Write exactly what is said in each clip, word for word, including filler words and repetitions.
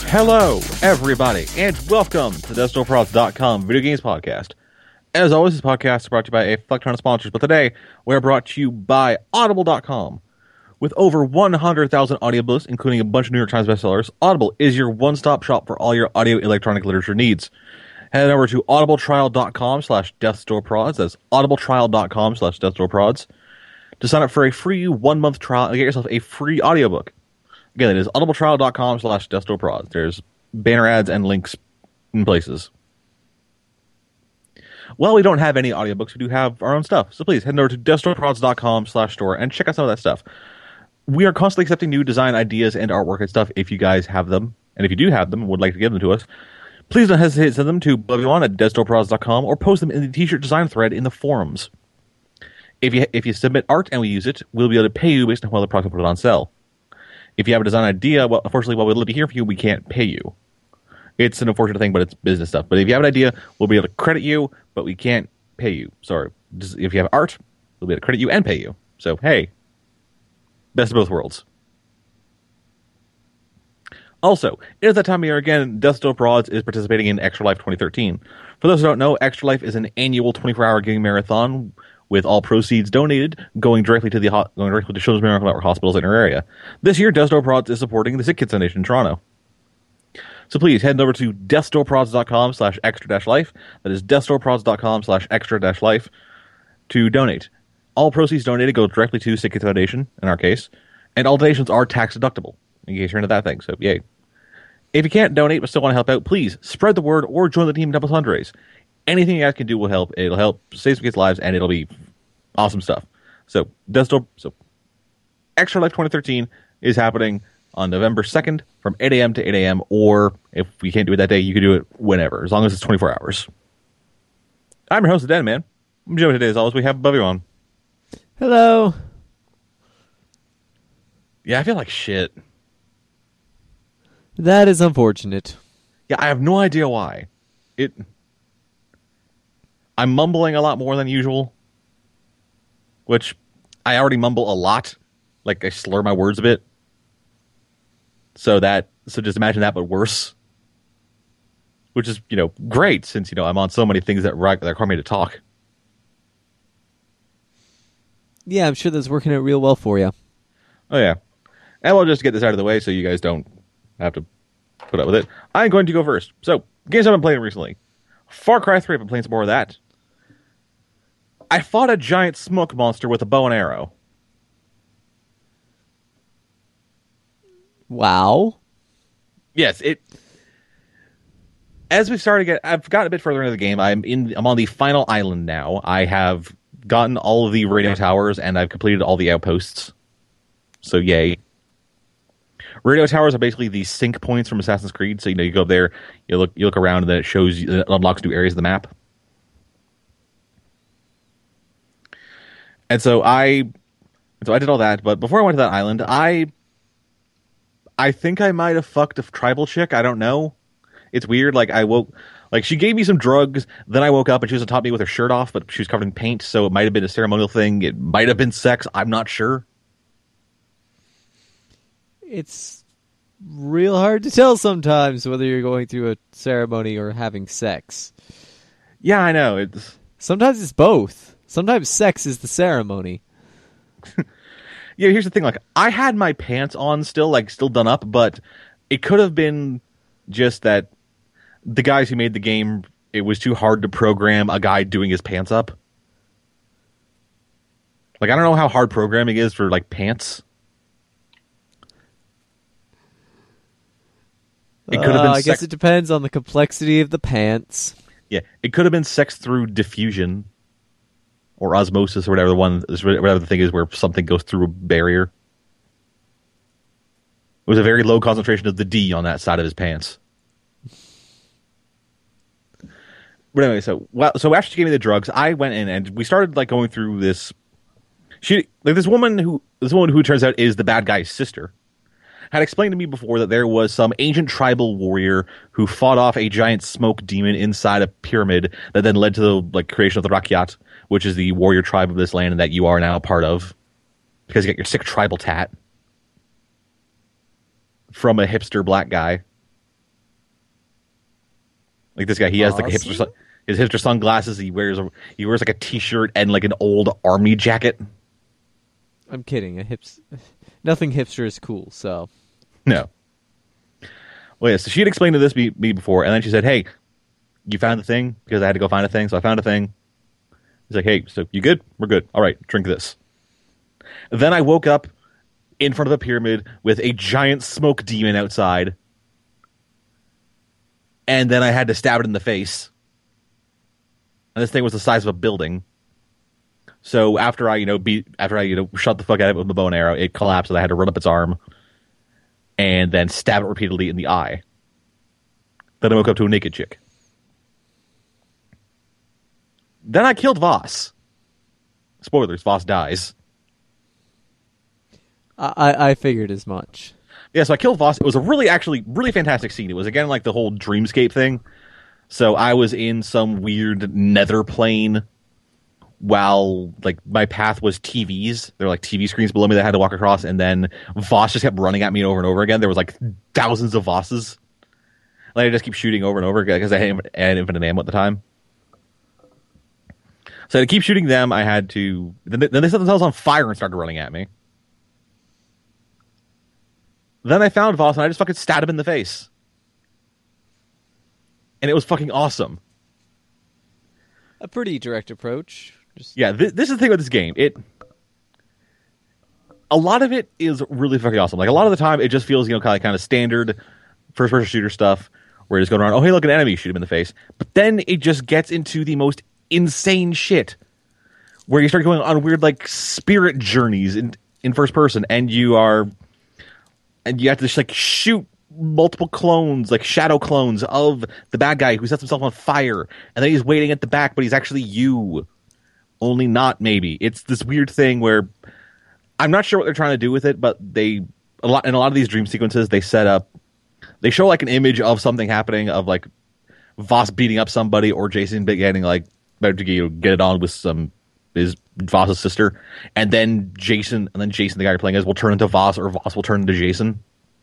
Hello, everybody, and welcome to the Desktop Prods dot com Video Games Podcast. As always, this podcast is brought to you by a fuck ton of sponsors, but today we are brought to you by Audible dot com. With over one hundred thousand audiobooks, including a bunch of New York Times bestsellers, Audible is your one-stop shop for all your audio electronic literature needs. Head over to audibletrial dot com slash deathstoreprods. That's audibletrial dot com slash deathstoreprods to sign up for a free one-month trial and get yourself a free audiobook. Again, it is audibletrial dot com slash deathstoreprods. There's banner ads and links in places. Well, we don't have any audiobooks. We do have our own stuff. So please head over to deathstoreprods dot com slash store and check out some of that stuff. We are constantly accepting new design ideas and artwork and stuff if you guys have them. And if you do have them and would like to give them to us, please don't hesitate to send them to everyone at deathstoreprods dot com or post them in the t-shirt design thread in the forums. If you if you submit art and we use it, we'll be able to pay you based on whether the product will put it on sale. If you have a design idea, well, unfortunately, while we'd love to hear from you, we can't pay you. It's an unfortunate thing, but it's business stuff. But if you have an idea, we'll be able to credit you, but we can't pay you. Sorry. Just, if you have art, we'll be able to credit you and pay you. So, hey, best of both worlds. Also, it is that time of year again. Desktop Prods is participating in Extra Life twenty thirteen. For those who don't know, Extra Life is an annual twenty-four hour gaming marathon with all proceeds donated going directly to the ho- going directly to Children's Miracle Network hospitals in our area. This year, Desktop Prods is supporting the Sick Kids Foundation in Toronto. So please head over to deathstoreprods dot com slash extra dash life. That is deathstoreprods dot com slash extra dash life to donate. All proceeds donated go directly to Sick Kids Foundation in our case, and all donations are tax deductible. In case you're into that thing, so yay. If you can't donate but still want to help out, please spread the word or join the team Double Fundraise. Anything you guys can do will help. It'll help save some kids' lives, and it'll be awesome stuff. So, Desktop, so Extra Life twenty thirteen is happening on November second from eight a.m. to eight a.m., or if we can't do it that day, you can do it whenever, as long as it's twenty-four hours. I'm your host, the Den Man. I'm joining today, as always, we have Bubby on. Hello. Yeah, I feel like shit. That is unfortunate. Yeah, I have no idea why. It. I'm mumbling a lot more than usual, which I already mumble a lot. Like, I slur my words a bit. So that, so just imagine that, but worse. Which is, you know, great, since, you know, I'm on so many things that, that require me to talk. Yeah, I'm sure that's working out real well for you. Oh, yeah. And we'll just get this out of the way so you guys don't have to put up with it. I'm going to go first. So, games I've been playing recently. Far Cry three, I've been playing some more of that. I fought a giant smoke monster with a bow and arrow. Wow. Yes, it... As we started to get... I've gotten a bit further into the game. I'm in. I'm on the final island now. I have gotten all of the radio towers, and I've completed all the outposts. So, yay. Radio towers are basically the sync points from Assassin's Creed. So, you know, you go up there, you look you look around, and then it shows you, it unlocks new areas of the map. And so I so I did all that, but before I went to that island, I I think I might have fucked a tribal chick. I don't know. It's weird. Like, I woke... Like, she gave me some drugs, then I woke up and she was on top of me with her shirt off, but she was covered in paint, so it might have been a ceremonial thing. It might have been sex. I'm not sure. It's real hard to tell sometimes whether you're going through a ceremony or having sex. Yeah, I know. It's Sometimes it's both. Sometimes sex is the ceremony. Yeah, here's the thing. Like, I had my pants on still, like, still done up, but it could have been just that the guys who made the game, it was too hard to program a guy doing his pants up. Like, I don't know how hard programming is for, like, pants. It could have been uh, I sex- guess it depends on the complexity of the pants. Yeah, it could have been sex through diffusion or osmosis or whatever the one, whatever the thing is where something goes through a barrier. It was a very low concentration of the D on that side of his pants. But anyway, so well, so after she gave me the drugs, I went in and we started like going through this. She like this woman who this woman who turns out is the bad guy's sister had explained to me before that there was some ancient tribal warrior who fought off a giant smoke demon inside a pyramid that then led to the like creation of the Rakyat, which is the warrior tribe of this land and that you are now a part of because you got your sick tribal tat from a hipster black guy. Like this guy, he has like Awesome. hipster, sun- his hipster sunglasses. He wears a he wears like a t-shirt and like an old army jacket. I'm kidding. A hips, nothing hipster is cool. So No. Well, yeah. So she had explained to this me, me before, and then she said, "Hey, you found the thing?" Because I had to go find a thing, so I found a thing. He's like, "Hey, so you good? We're good. All right, drink this." Then I woke up in front of a pyramid with a giant smoke demon outside. And then I had to stab it in the face. And this thing was the size of a building. So after I, you know, beat, after I, you know, shot the fuck out of it with the bow and arrow, it collapsed and I had to run up its arm and then stab it repeatedly in the eye. Then I woke up to a naked chick. Then I killed Voss. Spoilers, Voss dies. I, I I figured as much. Yeah, so I killed Voss. It was a really, actually, really fantastic scene. It was, again, like the whole dreamscape thing. So I was in some weird nether plane while, like, my path was T Vs. There were, like, T V screens below me that I had to walk across, and then Voss just kept running at me over and over again. There was, like, thousands of Vosses. Like, I just keep shooting over and over again because I had, I had infinite ammo at the time. So to keep shooting them, I had to... Then they, then they set themselves on fire and started running at me. Then I found Voss and I just fucking stabbed him in the face. And it was fucking awesome. A pretty direct approach. Just... Yeah, th- this is the thing with this game. It, a lot of it is really fucking awesome. Like, a lot of the time, it just feels, you know, kind of, kind of standard first-person shooter stuff, where you're just going around, oh, hey, look, an enemy, shoot him in the face. But then it just gets into the most insane shit, where you start going on weird, like, spirit journeys in, in first person, and you are... And you have to just, like, shoot multiple clones, like shadow clones of the bad guy who sets himself on fire. And then he's waiting at the back, but he's actually you. Only not, maybe. It's this weird thing where I'm not sure what they're trying to do with it, but they, a lot in a lot of these dream sequences, they set up, they show, like, an image of something happening, of, like, Voss beating up somebody or Jason getting, like, better to you know, get it on with some, his Voss's sister, and then Jason, and then Jason, the guy you're playing as, will turn into Voss, or Voss will turn into Jason.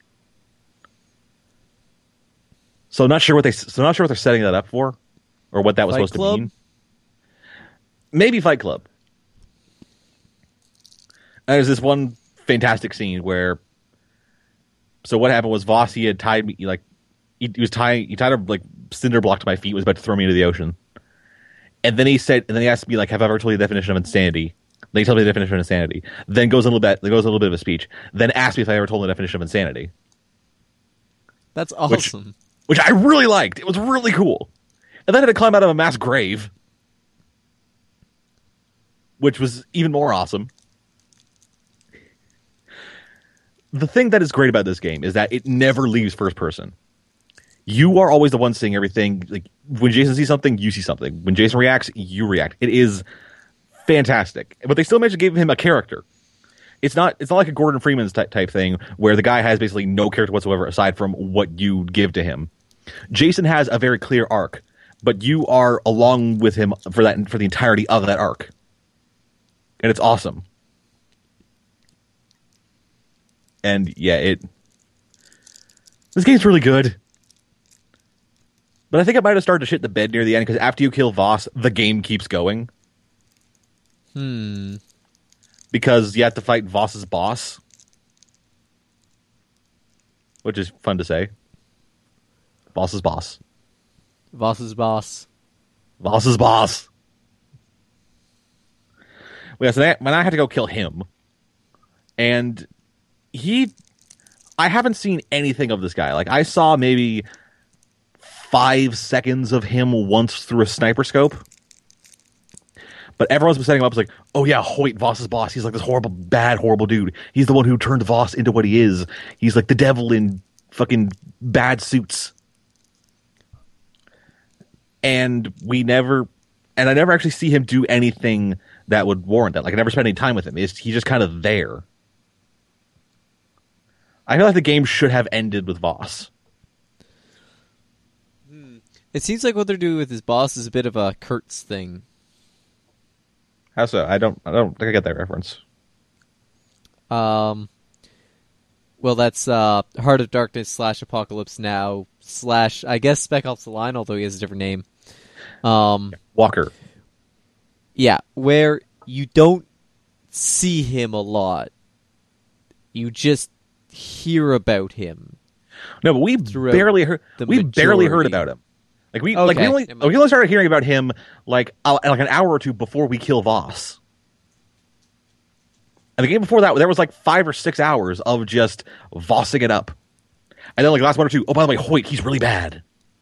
So not sure what they, so not sure what they're setting that up for, or what that was Fight supposed Club? to mean. Maybe Fight Club. And there's this one fantastic scene where, so what happened was Voss, he had tied me, like, he, he was tying, he tied a like cinder block to my feet, was about to throw me into the ocean. And then he said, and then he asked me, like, have I ever told you the definition of insanity? Then he told me the definition of insanity. Then goes a little bit, goes a little bit of a speech. Then asked me if I ever told him the definition of insanity. That's awesome. Which, which I really liked. It was really cool. And then I had to climb out of a mass grave, which was even more awesome. The thing that is great about this game is that it never leaves first person. You are always the one seeing everything. Like, when Jason sees something, you see something. When Jason reacts, you react. It is fantastic. But they still managed to give him a character. It's not it's not like a Gordon Freeman's type, type thing where the guy has basically no character whatsoever aside from what you give to him. Jason has a very clear arc, but you are along with him for that for the entirety of that arc. And it's awesome. And yeah, it this game's really good. But I think I might have started to shit the bed near the end, because after you kill Voss, the game keeps going. Hmm. Because you have to fight Voss's boss. Which is fun to say. Voss's boss. Voss's boss. Voss's boss. Well, yeah, so that, when I had to go kill him, and he... I haven't seen anything of this guy. Like, I saw maybe five seconds of him once through a sniper scope. But everyone's been setting him up as like, oh yeah, Hoyt, Voss's boss. He's like this horrible, bad, horrible dude. He's the one who turned Voss into what he is. He's like the devil in fucking bad suits. And we never, and I never actually see him do anything that would warrant that. Like, I never spent any time with him. It's, he's just kind of there. I feel like the game should have ended with Voss. It seems like what they're doing with his boss is a bit of a Kurtz thing. How so? I don't. I don't think I get that reference. Um, Well, that's uh, Heart of Darkness slash Apocalypse Now slash, I guess, Spec Ops: The Line, although he has a different name. Um, Walker. Yeah, where you don't see him a lot. You just hear about him. No, but we barely heard. We majority. barely heard about him. Like we, okay. like we only, we only started hearing about him like uh, like an hour or two before we kill Voss. And the game before that, there was like five or six hours of just Vossing it up, and then like the last one or two. Oh, by the way, Hoyt, he's really bad.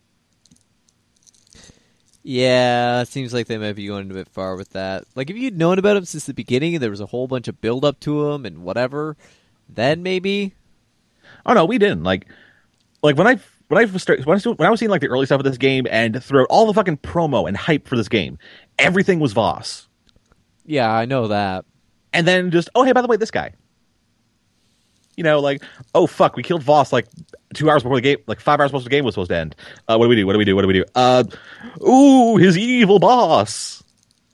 Yeah, it seems like they might be going a bit far with that. Like if you'd known about him since the beginning, and there was a whole bunch of build up to him and whatever, then maybe. Oh no, we didn't. Like, like when I when I started, when I, when I was seeing like the early stuff of this game, and throughout all the fucking promo and hype for this game, everything was Voss. Yeah, I know that. And then just, oh, hey, by the way, this guy. You know, like, oh, fuck, we killed Voss like two hours before the game, like five hours before the game was supposed to end. Uh, what do we do? What do we do? What do we do? Uh, ooh, his evil boss.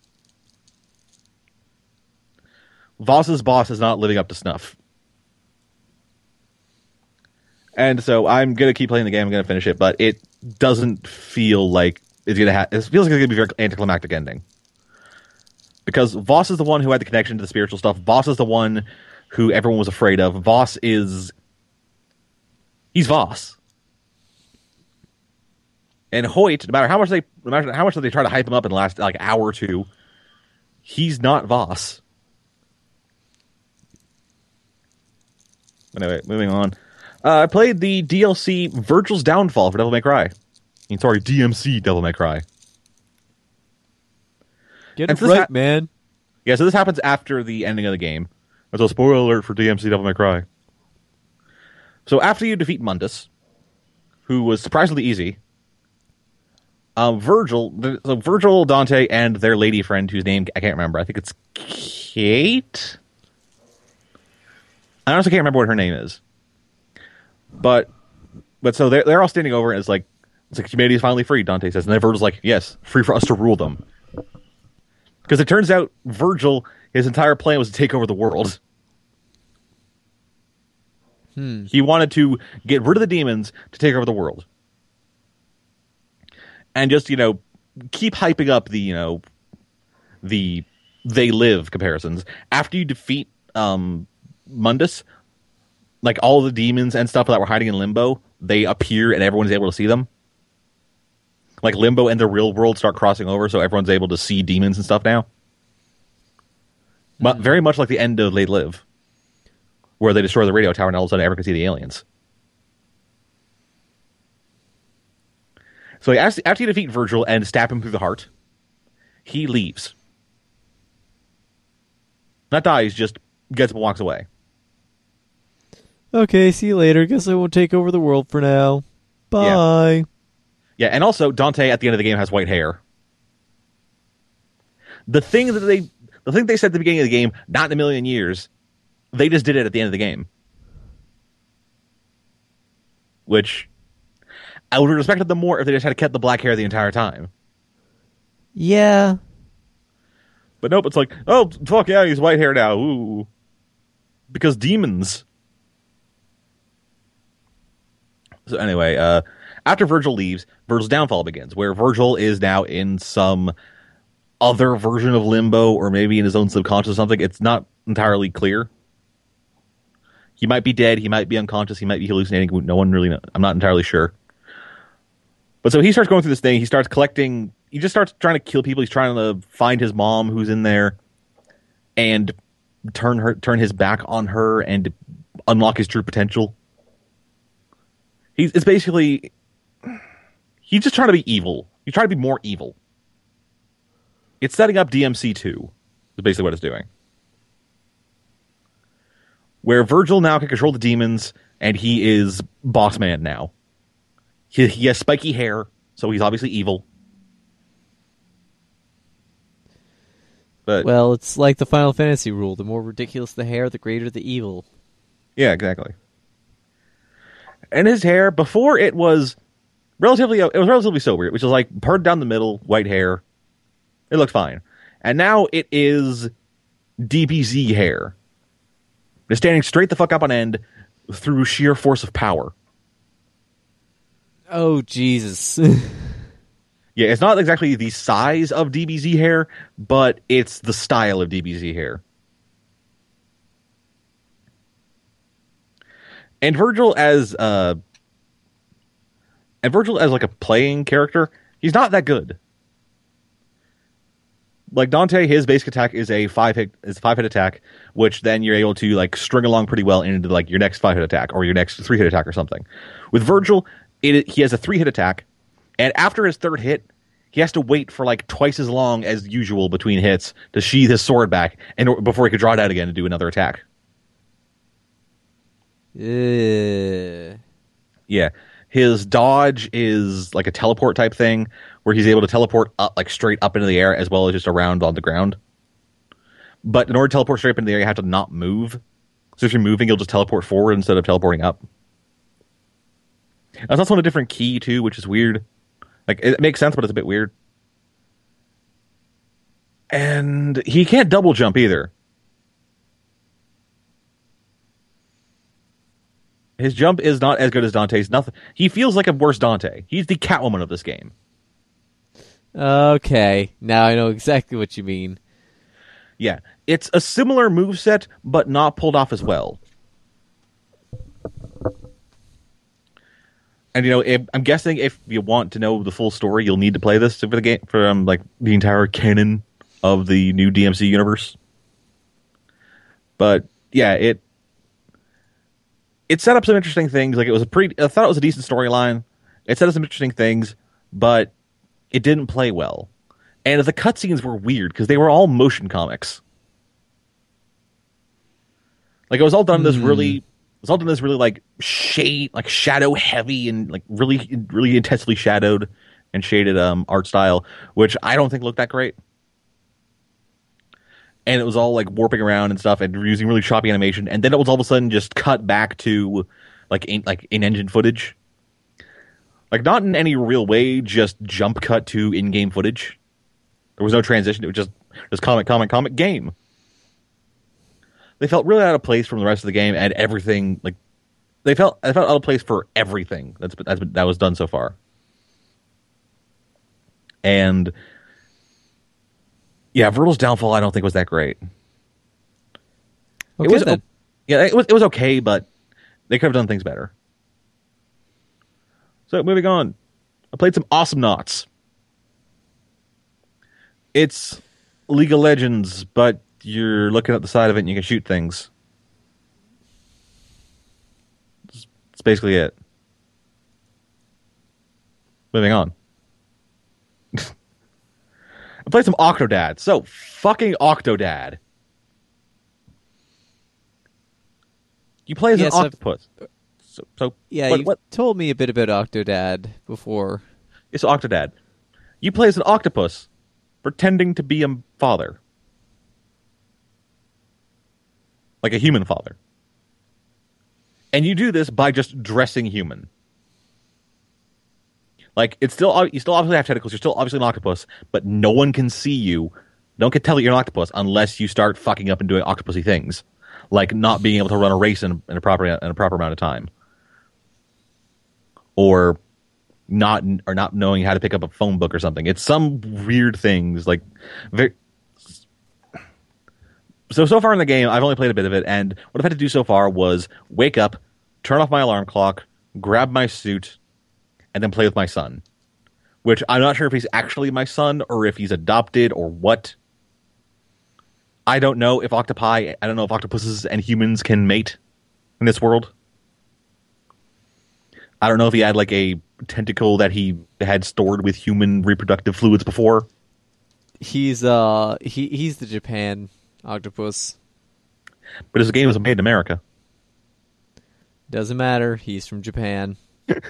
Voss's boss is not living up to snuff. And so I'm going to keep playing the game. I'm going to finish it, but it doesn't feel like it's going to have, it feels like it's going to be a very anticlimactic ending. Because Voss is the one who had the connection to the spiritual stuff. Voss is the one who everyone was afraid of. Voss is... He's Voss. And Hoyt, no matter how much they no matter how much they try to hype him up in the last like hour or two, he's not Voss. Anyway, moving on. Uh, I played the D L C Virgil's Downfall for Devil May Cry. I mean, sorry, D M C Devil May Cry. Get it right, ha- man. Yeah, so this happens after the ending of the game. There's a spoiler alert for D M C Devil May Cry. So after you defeat Mundus, who was surprisingly easy, um, Virgil, the, so Virgil, Dante, and their lady friend, whose name I can't remember. I think it's Kate? I honestly can't remember what her name is. But but so they're, they're all standing over, and it's like, it's like humanity is finally free, Dante says. And then Virgil's like, yes, free for us to rule them. Because it turns out Virgil, his entire plan was to take over the world. Hmm. He wanted to get rid of the demons to take over the world. And just, you know, keep hyping up the, you know, the they live comparisons. After you defeat um, Mundus, like all the demons and stuff that were hiding in Limbo, they appear and everyone's able to see them. Like Limbo and the real world start crossing over, so everyone's able to see demons and stuff now. But very much like the end of They Live, where they destroy the radio tower and all of a sudden everyone can see the aliens. So after you defeat Virgil and stab him through the heart, he leaves. Not dies, just gets up and walks away. Okay, see you later. Guess I won't take over the world for now. Bye. Yeah. Yeah, and also Dante at the end of the game has white hair. The thing that they, the thing they said at the beginning of the game, not in a million years, they just did it at the end of the game. Which I would have respected them more if they just had kept the black hair the entire time. Yeah, but nope, it's like, oh fuck yeah, he's white hair now. Ooh, because demons. So anyway, uh. After Virgil leaves, Virgil's downfall begins, where Virgil is now in some other version of Limbo, or maybe in his own subconscious or something. It's not entirely clear. He might be dead, he might be unconscious, he might be hallucinating. No one really knows. I'm not entirely sure. But so he starts going through this thing. He starts collecting. He just starts trying to kill people. He's trying to find his mom, who's in there, and turn her, turn his back on her, and unlock his true potential. He's it's basically. He's just trying to be evil. He's trying to be more evil. It's setting up D M C two, is basically what it's doing. Where Virgil now can control the demons, and he is boss man now. He, he has spiky hair, so he's obviously evil. But well, it's like the Final Fantasy rule. The more ridiculous the hair, the greater the evil. Yeah, exactly. And his hair, before it was... Relatively, it was relatively sober, which was like parted down the middle, white hair. It looked fine. And now it is D B Z hair. Just standing straight the fuck up on end, through sheer force of power. Oh, Jesus. Yeah, it's not exactly the size of D B Z hair, but it's the style of D B Z hair. And Virgil as uh and Virgil as like a playing character, he's not that good. Like Dante, his basic attack is a five hit is a five hit attack, which then you're able to like string along pretty well into like your next five hit attack or your next three hit attack or something. With Virgil, it he has a three hit attack, and after his third hit, he has to wait for like twice as long as usual between hits to sheath his sword back and before he could draw it out again and do another attack. Uh. Yeah. His dodge is like a teleport type thing where he's able to teleport up, like straight up into the air as well as just around on the ground. But in order to teleport straight up into the air, you have to not move. So if you're moving, you'll just teleport forward instead of teleporting up. That's also on a different key too, which is weird. Like, it makes sense, but it's a bit weird. And he can't double jump either. His jump is not as good as Dante's. Nothing. He feels like a worse Dante. He's the Catwoman of this game. Okay, now I know exactly what you mean. Yeah, it's a similar moveset, but not pulled off as well. And you know, if, I'm guessing if you want to know the full story, you'll need to play this for the game for um, like the entire canon of the new D M C universe. But yeah, it it set up some interesting things. Like it was a pretty, I thought it was a decent storyline. It set up some interesting things, but it didn't play well. And the cutscenes were weird because they were all motion comics. Like it was all done this really. It's all done this really like shade, like shadow heavy and like really, really intensely shadowed and shaded um, art style, which I don't think looked that great. And it was all like warping around and stuff and using really choppy animation. And then it was all of a sudden just cut back to like in, like in-engine footage. Like not in any real way, just jump cut to in-game footage. There was no transition. It was just, just comic, comic, comic, game. They felt really out of place from the rest of the game and everything. Like they felt, I felt out of place for everything that's that's been, that was done so far. And yeah, Virgil's downfall I don't think was that great. Okay, it was, then. yeah, it was it was okay, but they could have done things better. So moving on, I played some Awesome Knots. It's League of Legends, but you're looking at the side of it and you can shoot things. That's basically it. Moving on. I played some Octodad. So, fucking Octodad. You play as Yes, an I've- octopus. So, so Yeah, what, you what? told me a bit about Octodad before. It's Octodad. You play as an octopus pretending to be a father. Like a human father. And you do this by just dressing human. Like, it's still, you still obviously have tentacles, you're still obviously an octopus, but no one can see you. No one can tell that you're an octopus unless you start fucking up and doing octopusy things. Like not being able to run a race in, in, a, proper, in a proper amount of time. Or not or not knowing how to pick up a phone book or something. It's some weird things. Like, very, So, so far in the game, I've only played a bit of it, and what I've had to do so far was wake up, turn off my alarm clock, grab my suit, and then play with my son. Which I'm not sure if he's actually my son, or if he's adopted, or what. I don't know if octopi, I don't know if octopuses and humans can mate in this world. I don't know if he had like a tentacle that he had stored with human reproductive fluids before. He's uh he he's the Japan octopus. But his game was made in America. Doesn't matter. He's from Japan.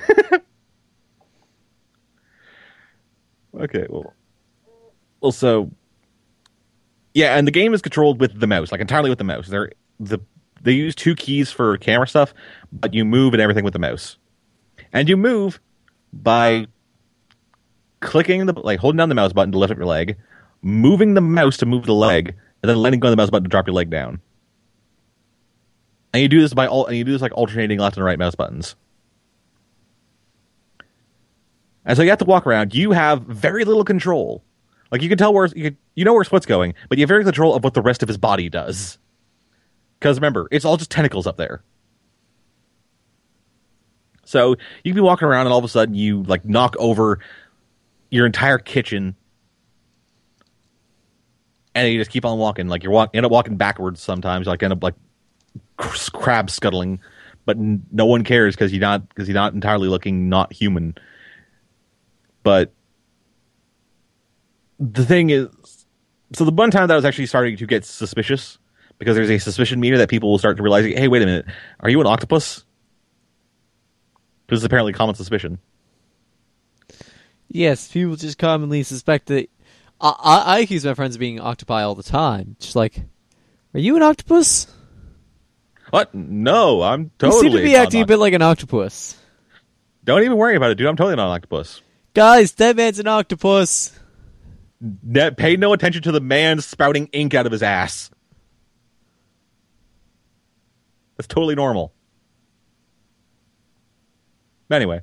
Okay, well, well, so yeah, and the game is controlled with the mouse, like entirely with the mouse. They're the they use two keys for camera stuff, but you move and everything with the mouse, and you move by clicking the like holding down the mouse button to lift up your leg, moving the mouse to move the leg, and then letting go of the mouse button to drop your leg down. And you do this by all, and you do this like alternating left and right mouse buttons. And so you have to walk around. You have very little control. Like you can tell where you can, you know where Split's going, but you have very little control of what the rest of his body does. Because remember, it's all just tentacles up there. So you can be walking around, and all of a sudden you like knock over your entire kitchen, and you just keep on walking. Like you're walk, end up walking backwards sometimes. Like end up like crab scuttling, but n- no one cares because you're not because you're not entirely looking not human. But the thing is, so the one time that I was actually starting to get suspicious, because there's a suspicion meter that people will start to realize, hey, wait a minute, are you an octopus? This is apparently common suspicion. Yes, people just commonly suspect that. I, I, I accuse my friends of being octopi all the time. Just like, are you an octopus? What? No, I'm totally. You seem to be acting a bit like an octopus. Don't even worry about it, dude. I'm totally not an octopus. Guys, that man's an octopus. Ne- pay no attention to the man spouting ink out of his ass. That's totally normal. Anyway.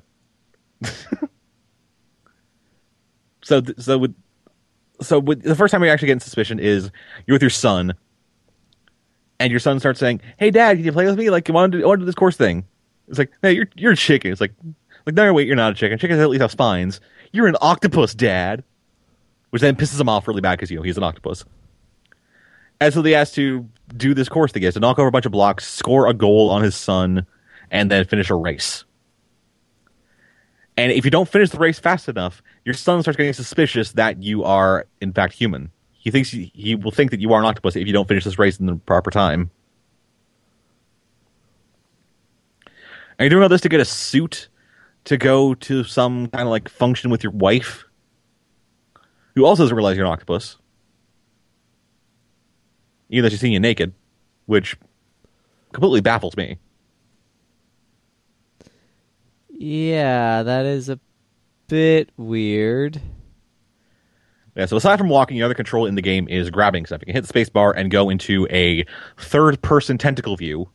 so, th- so with, so with, the first time you're actually getting suspicion is you're with your son, and your son starts saying, "Hey, Dad, can you play with me? Like, you want to do, I want to do this course thing?" It's like, "Hey, you're you're a chicken." It's like, like no, wait, you're not a chicken. Chickens at least have spines. You're an octopus, Dad. Which then pisses him off really bad because, you know, he's an octopus. And so they has to do this course thing. He has to knock over a bunch of blocks, score a goal on his son, and then finish a race. And if you don't finish the race fast enough, your son starts getting suspicious that you are, in fact, human. He thinks he, he will think that you are an octopus if you don't finish this race in the proper time. And you're doing all this to get a suit to go to some kind of like function with your wife, who also doesn't realize you're an octopus. Even though she's seeing you naked, which completely baffles me. Yeah, that is a bit weird. Yeah, so aside from walking, the other control in the game is grabbing stuff. You can hit the space bar and go into a third-person tentacle view,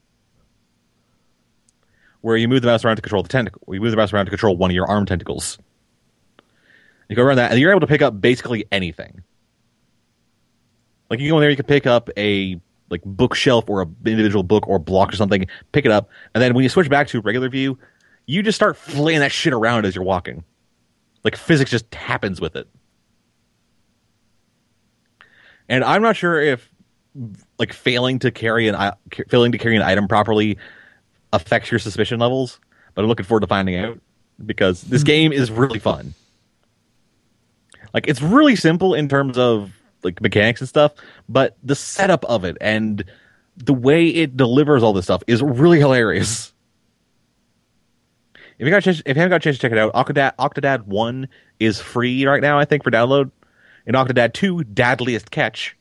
where you move the mouse around to control the tentacle. You move the mouse around to control one of your arm tentacles. You go around that, and you're able to pick up basically anything. Like, you go in there, you can pick up a like bookshelf or an individual book or block or something, pick it up, and then when you switch back to regular view, you just start flinging that shit around as you're walking. Like, physics just happens with it. And I'm not sure if, like, failing to carry an failing to carry an item properly affects your suspicion levels, but I'm looking forward to finding out, because this game is really fun. Like, it's really simple in terms of like mechanics and stuff, but the setup of it and the way it delivers all this stuff is really hilarious. If you got a chance, if you haven't got a chance to check it out, Octodad, Octodad one is free right now, I think, for download. And Octodad two, Dadliest Catch,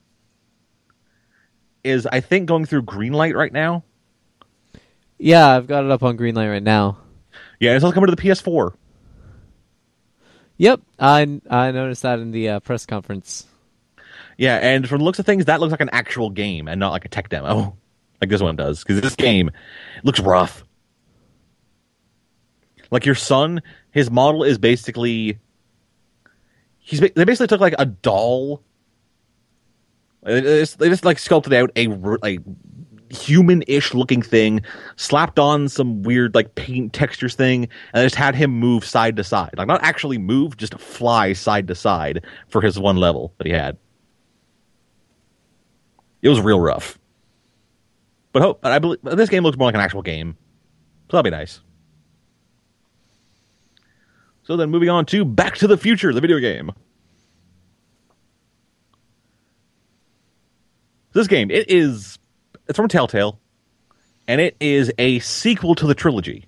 is, I think, going through Greenlight right now. Yeah, I've got it up on Greenlight right now. Yeah, it's also coming to the P S four. Yep, I I noticed that in the uh, press conference. Yeah, and from the looks of things, that looks like an actual game and not like a tech demo, like this one does. Because this game looks rough. Like, your son, his model is basically... he's They basically took like a doll. They just, they just like sculpted out a like human-ish looking thing, slapped on some weird like paint textures thing, and they just had him move side to side. Like, not actually move, just fly side to side for his one level that he had. It was real rough. But hope I believe this game looks more like an actual game, so that'll be nice. So then, moving on to Back to the Future, the video game. This game, it is, it's from Telltale, and it is a sequel to the trilogy.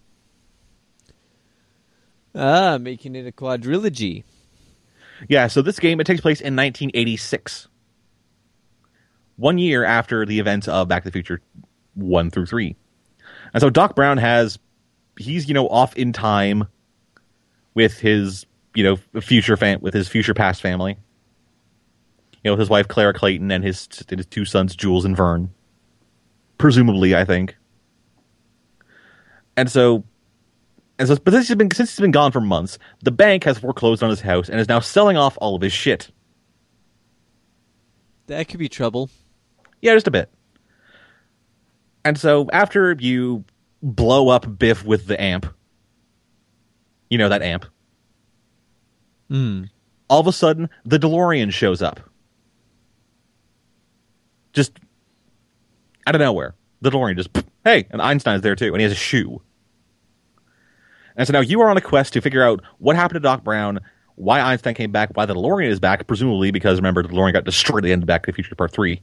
Ah, making it a quadrilogy. Yeah, so this game, it takes place in nineteen eighty-six. One year after the events of Back to the Future one through three. And so Doc Brown has, he's, you know, off in time with his, you know, future fam- with his future past family. You know, with his wife Clara Clayton and his, his two sons Jules and Vern. presumably, I think. And so, and so, but this has been since he's been gone for months. The bank has foreclosed on his house and is now selling off all of his shit. That could be trouble. Yeah, just a bit. And so, after you blow up Biff with the amp, you know that amp. Mm. All of a sudden, the DeLorean shows up. Just out of nowhere. The DeLorean just, hey, and Einstein's there too, and he has a shoe. And so now you are on a quest to figure out what happened to Doc Brown, why Einstein came back, why the DeLorean is back, presumably because, remember, the DeLorean got destroyed at the end of Back to the Future Part three.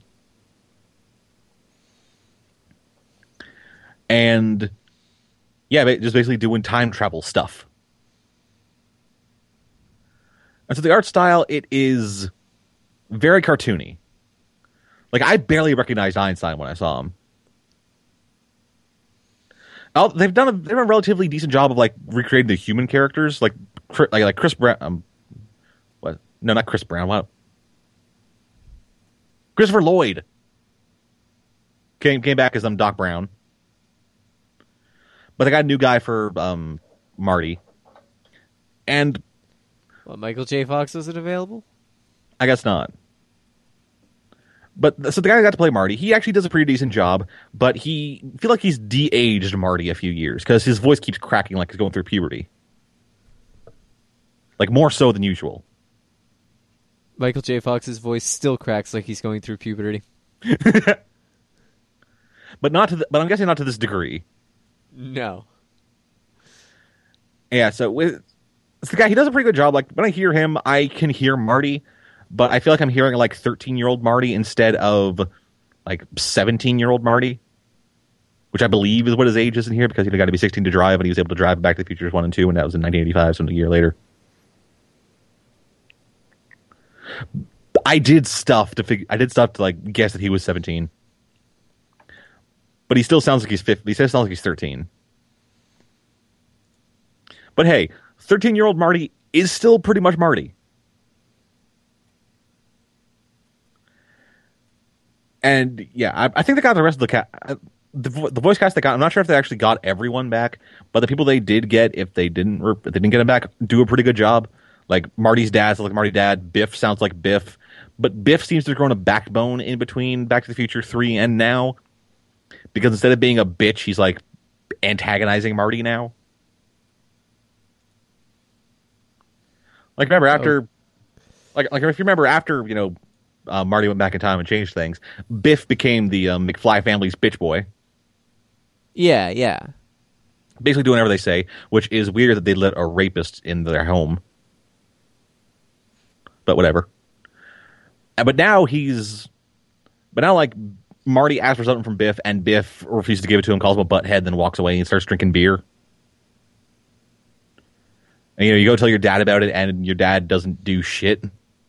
And, yeah, just basically doing time travel stuff. And so the art style, it is very cartoony. Like, I barely recognized Einstein when I saw him. Oh, they've done a they've done a relatively decent job of like recreating the human characters, like like like Chris Brown. Um, what? No, not Chris Brown. What? Christopher Lloyd came came back as um Doc Brown, but they got a new guy for um Marty, and What, Michael J. Fox wasn't available? I guess not. But so the guy who got to play Marty, he actually does a pretty decent job, but he I feel like he's de-aged Marty a few years because his voice keeps cracking like he's going through puberty. Like more so than usual. Michael J. Fox's voice still cracks like he's going through puberty. But not to the, but I'm guessing not to this degree. No. Yeah, so with so the guy, he does a pretty good job. Like when I hear him, I can hear Marty, but I feel like I'm hearing like thirteen-year-old Marty instead of like seventeen-year-old Marty, which I believe is what his age is in here because he got to be sixteen to drive, and he was able to drive Back to the Future one and two, and that was in nineteen eighty-five, so a year later. I did stuff to figure. I did stuff to like guess that he was seventeen, but he still sounds like he's fifty. He still sounds like he's thirteen. But hey, thirteen-year-old Marty is still pretty much Marty. And yeah, I, I think they got the rest of the cat, the, the voice cast they got. I'm not sure if they actually got everyone back, but the people they did get, if they didn't, if they didn't get them back, do a pretty good job. Like Marty's dad sounds like Marty's dad. Biff sounds like Biff, but Biff seems to have grown a backbone in between Back to the Future three and now, because instead of being a bitch, he's like antagonizing Marty now. Like remember after, oh. like like if you remember after you know. Uh, Marty went back in time and changed things. Biff became the um, McFly family's bitch boy. Yeah, yeah. Basically doing whatever they say, which is weird that they let a rapist in their home. But whatever. Uh, but now he's... But now, like, Marty asks for something from Biff, and Biff refuses to give it to him, calls him a butthead, then walks away and starts drinking beer. And, you know, you go tell your dad about it, and your dad doesn't do shit.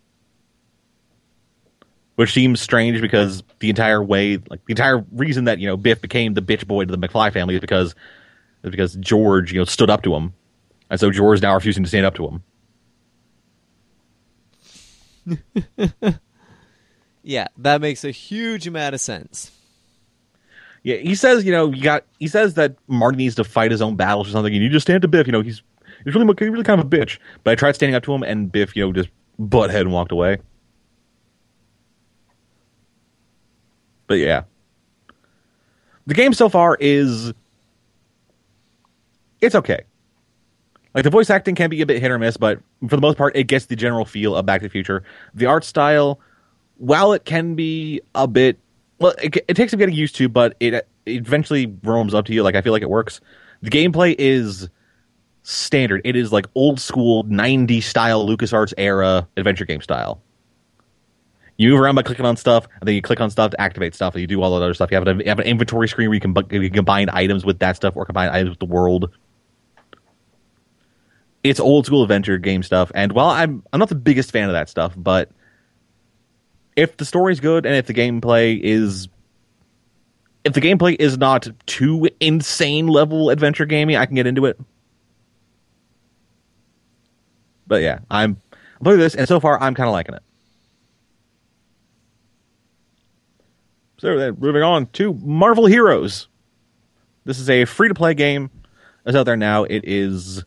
Which seems strange because the entire way, like the entire reason that you know Biff became the bitch boy to the McFly family is because is because George you know stood up to him, and so George is now refusing to stand up to him. Yeah, that makes a huge amount of sense. Yeah, he says you know you got he says that Marty needs to fight his own battles or something, and you just stand to Biff. You know he's he's really he's really kind of a bitch. But I tried standing up to him, and Biff you know just butthead and walked away. But yeah, the game so far is it's okay. Like the voice acting can be a bit hit or miss, but for the most part, it gets the general feel of Back to the Future. The art style, while it can be a bit, well, it, it takes some getting used to, but it, it eventually roams up to you. Like I feel like it works. The gameplay is standard. It is like old school nineties style LucasArts era adventure game style. You move around by clicking on stuff, and then you click on stuff to activate stuff, and you do all that other stuff. You have, a, you have an inventory screen where you can, you can combine items with that stuff or combine items with the world. It's old school adventure game stuff, and while I'm I'm not the biggest fan of that stuff, but if the story's good and if the gameplay is if the gameplay is not too insane level adventure gaming, I can get into it. But yeah, I'm look at this, and so far I'm kind of liking it. So then, moving on to Marvel Heroes. This is a free-to-play game that's out there now. It is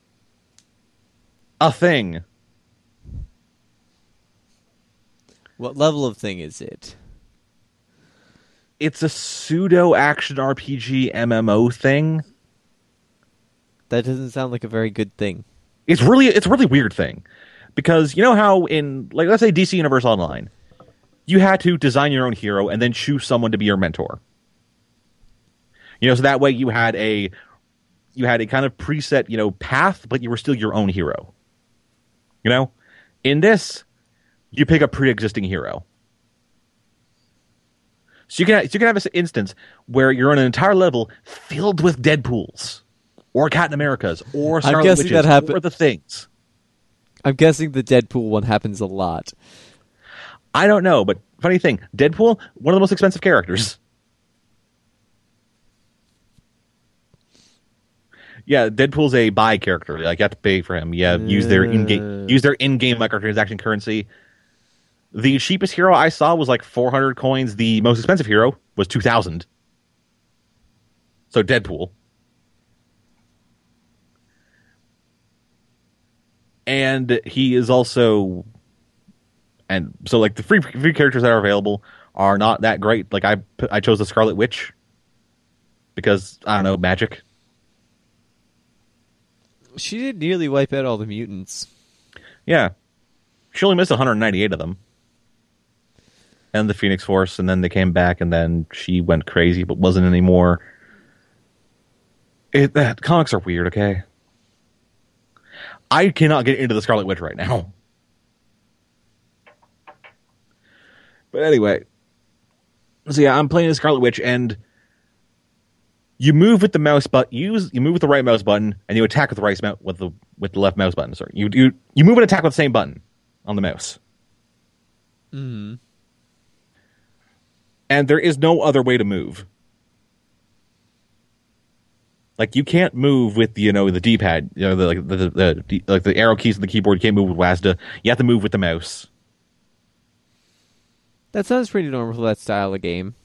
a thing. What level of thing is it? It's a pseudo-action R P G M M O thing. That doesn't sound like a very good thing. It's really, it's a really weird thing. Because you know how in, like, let's say D C Universe Online, you had to design your own hero and then choose someone to be your mentor. You know, so that way you had a, you had a kind of preset, you know, path, but you were still your own hero. You know? In this, you pick a pre-existing hero. So you can, so you can have an instance where you're on an entire level filled with Deadpools, or Captain Americas, or Scarlet Witches, that happen- or the things. I'm guessing the Deadpool one happens a lot. I don't know, but funny thing, Deadpool, one of the most expensive characters. Yeah, Deadpool's a buy character. Like, you have to pay for him. Yeah, use their in-game use their in-game microtransaction currency. The cheapest hero I saw was like four hundred coins. The most expensive hero was two thousand. So Deadpool. And he is also, and so like the free free characters that are available are not that great. Like I I chose the Scarlet Witch because I don't know, magic. She did nearly wipe out all the mutants. Yeah, she only missed one hundred ninety-eight of them, and the Phoenix Force, and then they came back, and then she went crazy, but wasn't anymore. It, that comics are weird. Okay. I cannot get into the Scarlet Witch right now. But anyway. So yeah, I'm playing the Scarlet Witch, and you move with the mouse button. Use you move with the right mouse button, and you attack with the right mouse with the with the left mouse button. Sorry, you you you move and attack with the same button on the mouse. Mm-hmm. And there is no other way to move. Like, you can't move with, you know, the D-pad, you know, the, like the, the, the like the arrow keys on the keyboard. You can't move with WASD. You have to move with the mouse. That sounds pretty normal for that style of game.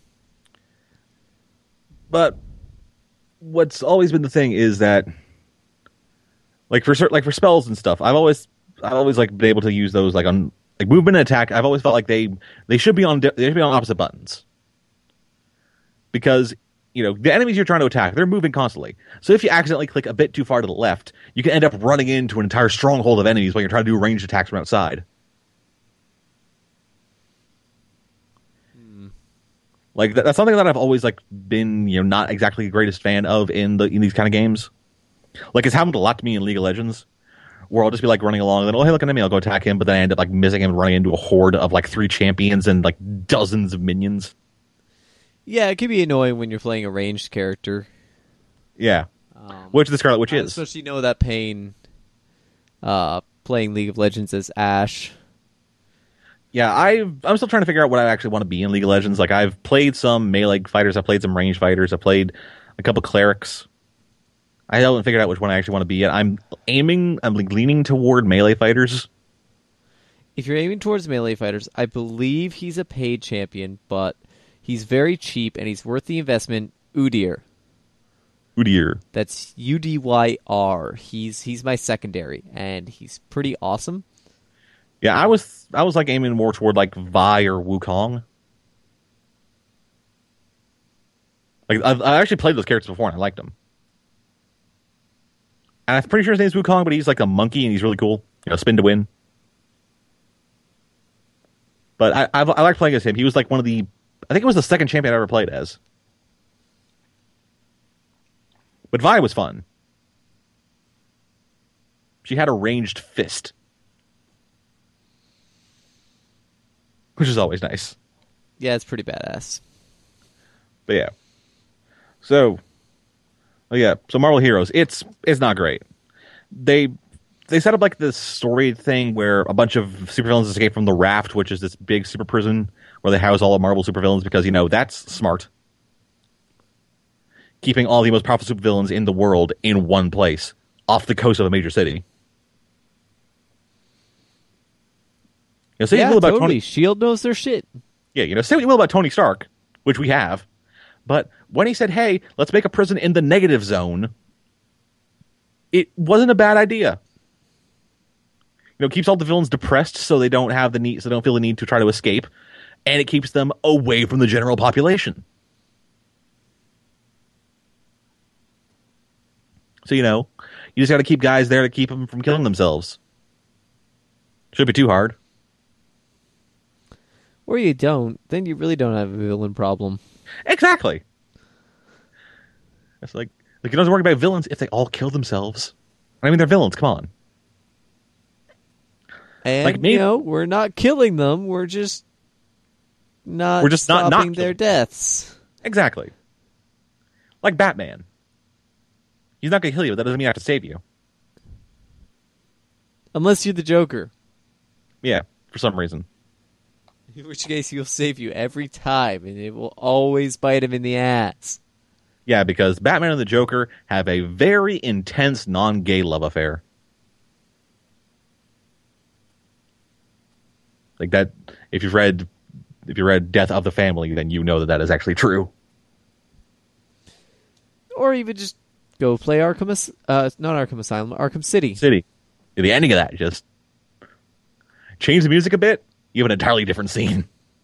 But what's always been the thing is that, like for like for spells and stuff, I've always I've always like been able to use those like on like movement and attack. I've always felt like they they should be on they should be on opposite buttons, because you know, the enemies you're trying to attack, they're moving constantly. So if you accidentally click a bit too far to the left, you can end up running into an entire stronghold of enemies while you're trying to do ranged attacks from outside. Hmm. Like, that, that's something that I've always, like, been, you know, not exactly the greatest fan of in the in these kind of games. Like, it's happened a lot to me in League of Legends, where I'll just be, like, running along, and then, oh, hey, look, an enemy, I'll go attack him, but then I end up, like, missing him and running into a horde of, like, three champions and, like, dozens of minions. Yeah, it can be annoying when you're playing a ranged character. Yeah. Um, Which the Scarlet Witch I is. especially know that pain uh, playing League of Legends as Ashe. Yeah, I've, I'm still trying to figure out what I actually want to be in League of Legends. Like, I've played some melee fighters, I've played some ranged fighters, I've played a couple clerics. I haven't figured out which one I actually want to be yet. I'm aiming, I'm like leaning toward melee fighters. If you're aiming towards melee fighters, I believe he's a paid champion, but he's very cheap and he's worth the investment. Udyr. Udyr. That's U D Y R. He's he's my secondary, and he's pretty awesome. Yeah, I was I was like aiming more toward like Vi or Wukong. Like I've, I actually played those characters before and I liked them. And I'm pretty sure his name's Wukong, but he's like a monkey and he's really cool. You know, spin to win. But I I've, I liked playing as him. He was like one of the, I think it was the second champion I ever played as. But Vi was fun. She had a ranged fist, which is always nice. Yeah, it's pretty badass. But yeah. So, oh yeah. So Marvel Heroes, it's it's not great. They they set up like this story thing where a bunch of supervillains escape from the Raft, which is this big super prison where they house all of Marvel supervillains, because you know that's smart. Keeping all the most powerful supervillains in the world in one place, off the coast of a major city. You know, say yeah, what you will about totally. Tony. S H I E L D knows their shit. Yeah, you know, say what you will about Tony Stark, which we have. But when he said, hey, let's make a prison in the negative zone, it wasn't a bad idea. You know, it keeps all the villains depressed so they don't have the need, so they don't feel the need to try to escape, and it keeps them away from the general population. So, you know, you just got to keep guys there to keep them from killing themselves. Shouldn't be too hard. Or you don't. Then you really don't have a villain problem. Exactly. It's like, like you don't have to worry about villains if they all kill themselves. I mean, they're villains. Come on. And, like maybe, you know, we're not killing them. We're just not we're just not, stopping not their deaths. Exactly. Like Batman. He's not going to kill you, but that doesn't mean I have to save you. Unless you're the Joker. Yeah, for some reason. In which case he'll save you every time, and it will always bite him in the ass. Yeah, because Batman and the Joker have a very intense non-gay love affair. Like that, if you've read, if you read Death of the Family, then you know that that is actually true. Or even just go play Arkham, As- uh, not Arkham Asylum, Arkham City. City. The ending of that, just change the music a bit, you have an entirely different scene.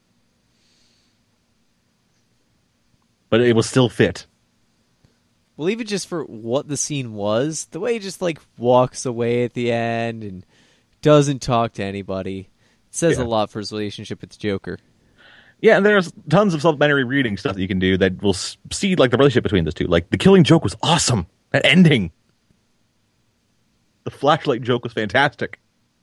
But it will still fit. Well, even just for what the scene was, the way he just, like, walks away at the end and doesn't talk to anybody, says yeah. a lot for his relationship with the Joker. Yeah, and there's tons of supplementary reading stuff that you can do that will see, like, the relationship between those two. Like, the killing joke was awesome. That ending. The flashlight joke was fantastic.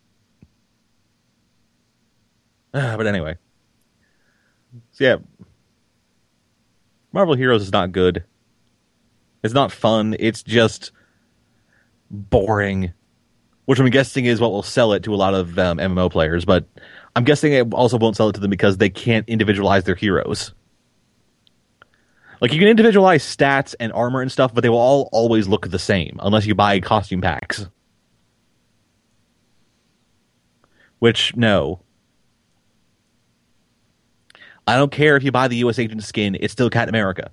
Uh, but anyway. So, yeah. Marvel Heroes is not good. It's not fun. It's just boring. Which I'm guessing is what will sell it to a lot of um, M M O players. But I'm guessing it also won't sell it to them because they can't individualize their heroes. Like, you can individualize stats and armor and stuff, but they will all always look the same unless you buy costume packs. Which, no. I don't care if you buy the U S Agent skin, it's still Captain America.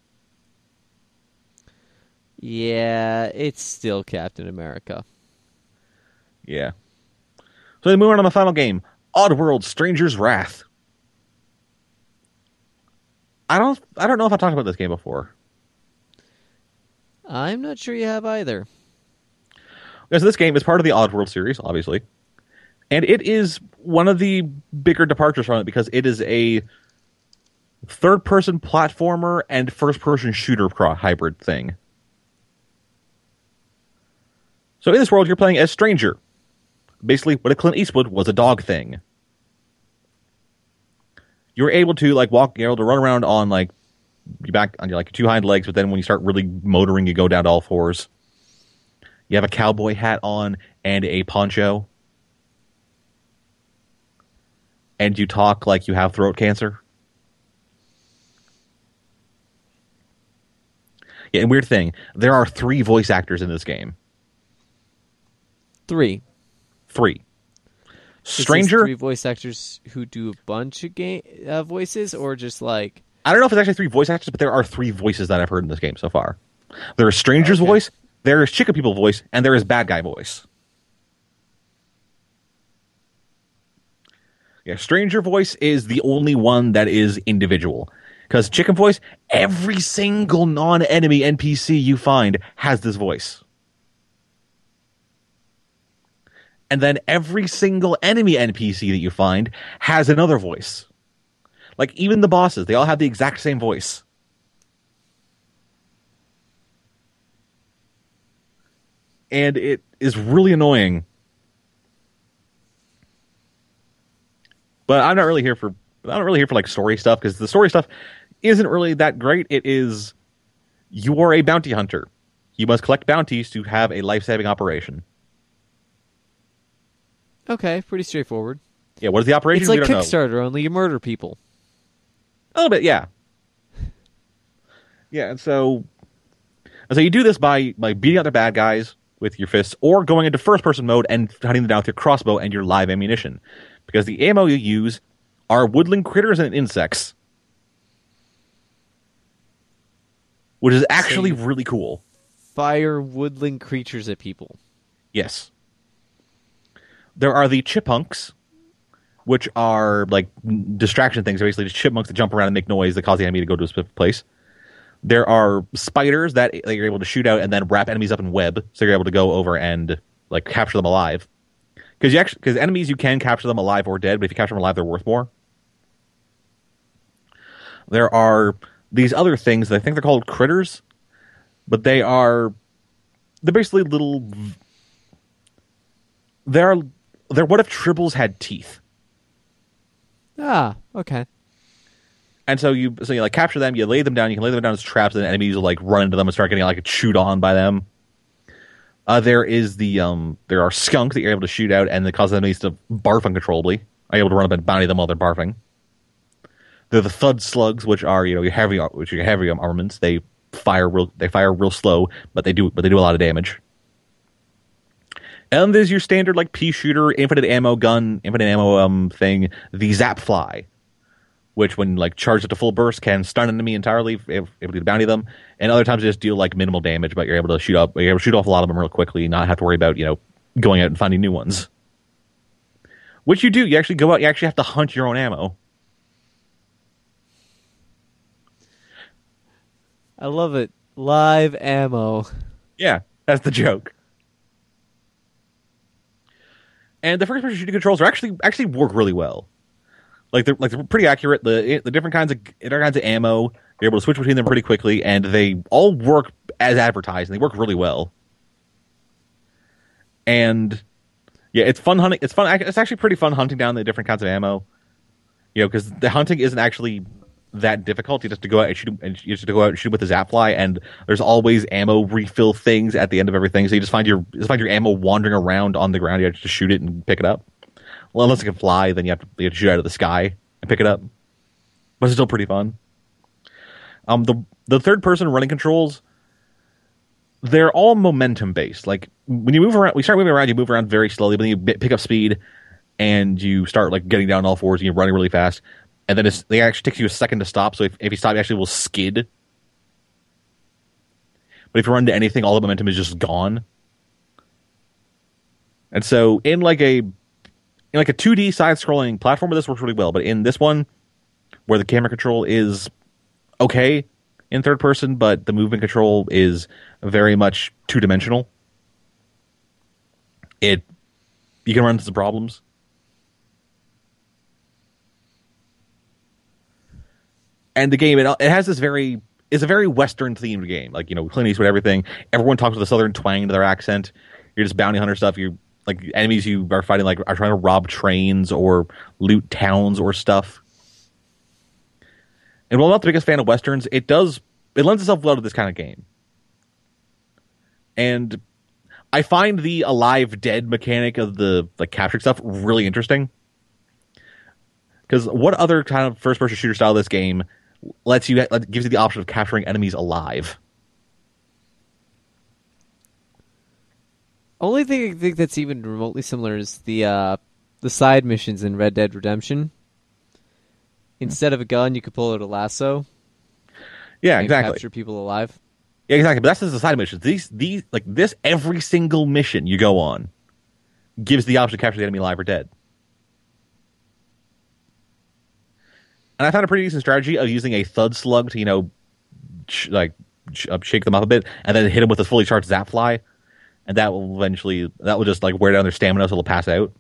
Yeah, it's still Captain America. Yeah. So then moving on to the final game, Oddworld Stranger's Wrath. I don't I don't know if I talked about this game before. I'm not sure you have either. Okay, so this game is part of the Oddworld series, obviously. And it is one of the bigger departures from it because it is a third-person platformer and first-person shooter hybrid thing. So in this world, you're playing as Stranger. Basically, what a Clint Eastwood was a dog thing. You're able to like walk, you're able to run around on like your back on your like two hind legs, but then when you start really motoring, you go down to all fours. You have a cowboy hat on and a poncho. And you talk like you have throat cancer. Yeah, and weird thing, there are three voice actors in this game. Three. Three. Is Stranger. this three voice actors who do a bunch of game uh, voices, or just like I don't know if it's actually three voice actors, but there are three voices that I've heard in this game so far. There is Stranger's Okay. voice, there is Chicken People voice, and there is Bad Guy voice. Yeah, Stranger voice is the only one that is individual. Because Chicken voice, every single non-enemy N P C you find has this voice. And then every single enemy N P C that you find has another voice. Like, even the bosses, they all have the exact same voice. And it is really annoying. But I'm not really here for I'm not really here for like story stuff, because the story stuff isn't really that great. It is, you are a bounty hunter. You must collect bounties to have a life-saving operation. okay, pretty straightforward. Yeah, what is the operation? It's like We don't know. Kickstarter, only you murder people. A little bit, yeah. Yeah, and so, and so you do this by, by beating out the bad guys with your fists, or going into first-person mode and hunting them down with your crossbow and your live ammunition. Because the ammo you use are woodland critters and insects. which is actually So you- really cool. Fire woodland creatures at people. Yes. There are the chipmunks, which are like distraction things. They're basically just chipmunks that jump around and make noise that cause the enemy to go to a specific place. There are spiders that that you're able to shoot out and then wrap enemies up in web, so you're able to go over and like capture them alive. Because you actually, because enemies you can capture them alive or dead, but if you capture them alive, they're worth more. There are these other things that I think they're called critters, but they are they're basically little. They're they're what if tribbles had teeth? Ah, okay. And so you so you like capture them, you lay them down, you can lay them down as traps, and then enemies will like run into them and start getting like chewed on by them. Uh, there is the um, there are skunks that you're able to shoot out, and that cause enemies to barf uncontrollably. Are able to run up and bounty them while they're barfing. There are the thud slugs, which are you know your heavy, which are your heavy armaments. They fire real, they fire real slow, but they do, but they do a lot of damage. And there's your standard like pea shooter, infinite ammo gun, infinite ammo um thing, the zap fly, which when like charged at a full burst can stun an enemy entirely, able to bounty them, and other times they just deal like minimal damage, but you're able to shoot up, you're able to shoot off a lot of them real quickly, not have to worry about you know going out and finding new ones. Which you do, you actually go out, you actually have to hunt your own ammo. I love it. Live ammo. Yeah, that's the joke. And the first person shooting controls are actually actually work really well. Like they're like they're pretty accurate. The the different kinds of different kinds of ammo, you're able to switch between them pretty quickly, and they all work as advertised, and they work really well. And yeah, it's fun hunting. It's fun. It's actually pretty fun hunting down the different kinds of ammo. You know, because the hunting isn't actually that difficult. You just have to go out and shoot. And you just have to go out and shoot with the zap fly, and there's always ammo refill things at the end of everything. So you just find your just find your ammo wandering around on the ground. You have to just shoot it and pick it up. Well, unless it can fly, then you have to, you have to shoot out of the sky and pick it up. But it's still pretty fun. Um, the the third person running controls, they're all momentum based. Like when you move around, we start moving around. You move around very slowly, but then you pick up speed, and you start like getting down on all fours, and you're running really fast. And then it's, it actually takes you a second to stop. So if, if you stop, you actually will skid. But if you run into anything, all the momentum is just gone. And so in like a in like a two D side-scrolling platformer, this works really well. But in this one, where the camera control is okay in third person, but the movement control is very much two-dimensional, it you can run into some problems. And the game, it, it has this very, it's a very Western themed game. Like, you know, Clint Eastwood, everything. Everyone talks with a Southern twang to their accent. You're just bounty hunter stuff. You're like enemies you are fighting, like are trying to rob trains or loot towns or stuff. And while I'm not the biggest fan of Westerns, it does, it lends itself well to this kind of game. And I find the alive dead mechanic of the like capture stuff really interesting. Because what other kind of first person shooter style of this game lets you gives you the option of capturing enemies alive? Only thing I think that's even remotely similar is the uh, the side missions in Red Dead Redemption. Instead of a gun, you could pull out a lasso. Yeah, and exactly. Capture people alive. Yeah, exactly. But that's just the side missions. These, these, like this, every single mission you go on gives the option to capture the enemy alive or dead. And I found a pretty decent strategy of using a thud slug to, you know, sh- like sh- uh, shake them up a bit, and then hit them with a fully charged zap fly, and that will eventually that will just like wear down their stamina, so they'll pass out.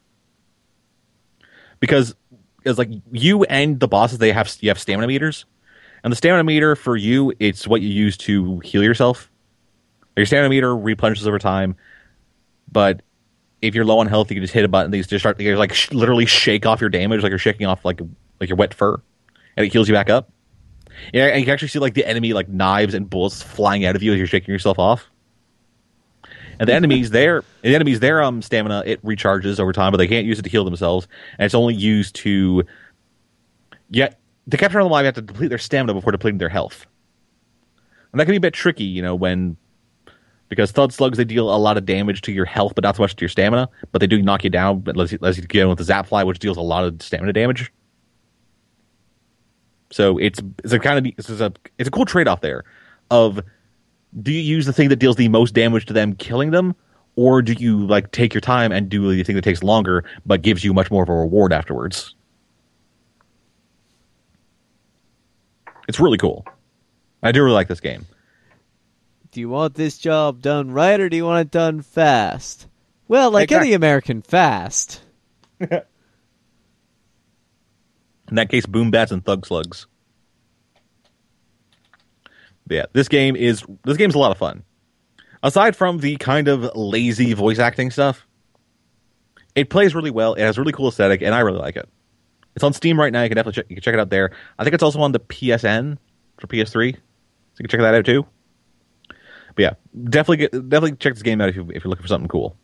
Because, because like you and the bosses, they have you have stamina meters, and the stamina meter for you, it's what you use to heal yourself. Your stamina meter replenishes over time, but if you're low on health, you can just hit a button. They just start, they like sh- literally shake off your damage, like you're shaking off like like your wet fur, and it heals you back up. Yeah, and you can actually see like the enemy like knives and bullets flying out of you as you're shaking yourself off. And the enemies there, the enemies their um stamina it recharges over time, but they can't use it to heal themselves, and it's only used to get to capture them alive. You have to deplete their stamina before depleting their health, and that can be a bit tricky, you know, when. Because thud slugs, they deal a lot of damage to your health, but not so much to your stamina. But they do knock you down, but unless you, unless you get in with the zap fly, which deals a lot of stamina damage. So it's it's a kind of it's a it's a cool trade off there. of do you use the thing that deals the most damage to them, killing them, or do you like take your time and do the thing that takes longer but gives you much more of a reward afterwards? It's really cool. I do really like this game. Do you want this job done right, or do you want it done fast? Well, like Exactly. any American, fast. In that case, boom bats and thug slugs. But yeah, this game is this game's a lot of fun. Aside from the kind of lazy voice acting stuff, it plays really well. It has really cool aesthetic, and I really like it. It's on Steam right now. You can definitely check, you can check it out there. I think it's also on the P S N for P S three, so you can check that out too. But yeah, definitely get, definitely check this game out if, you, if you're looking for something cool.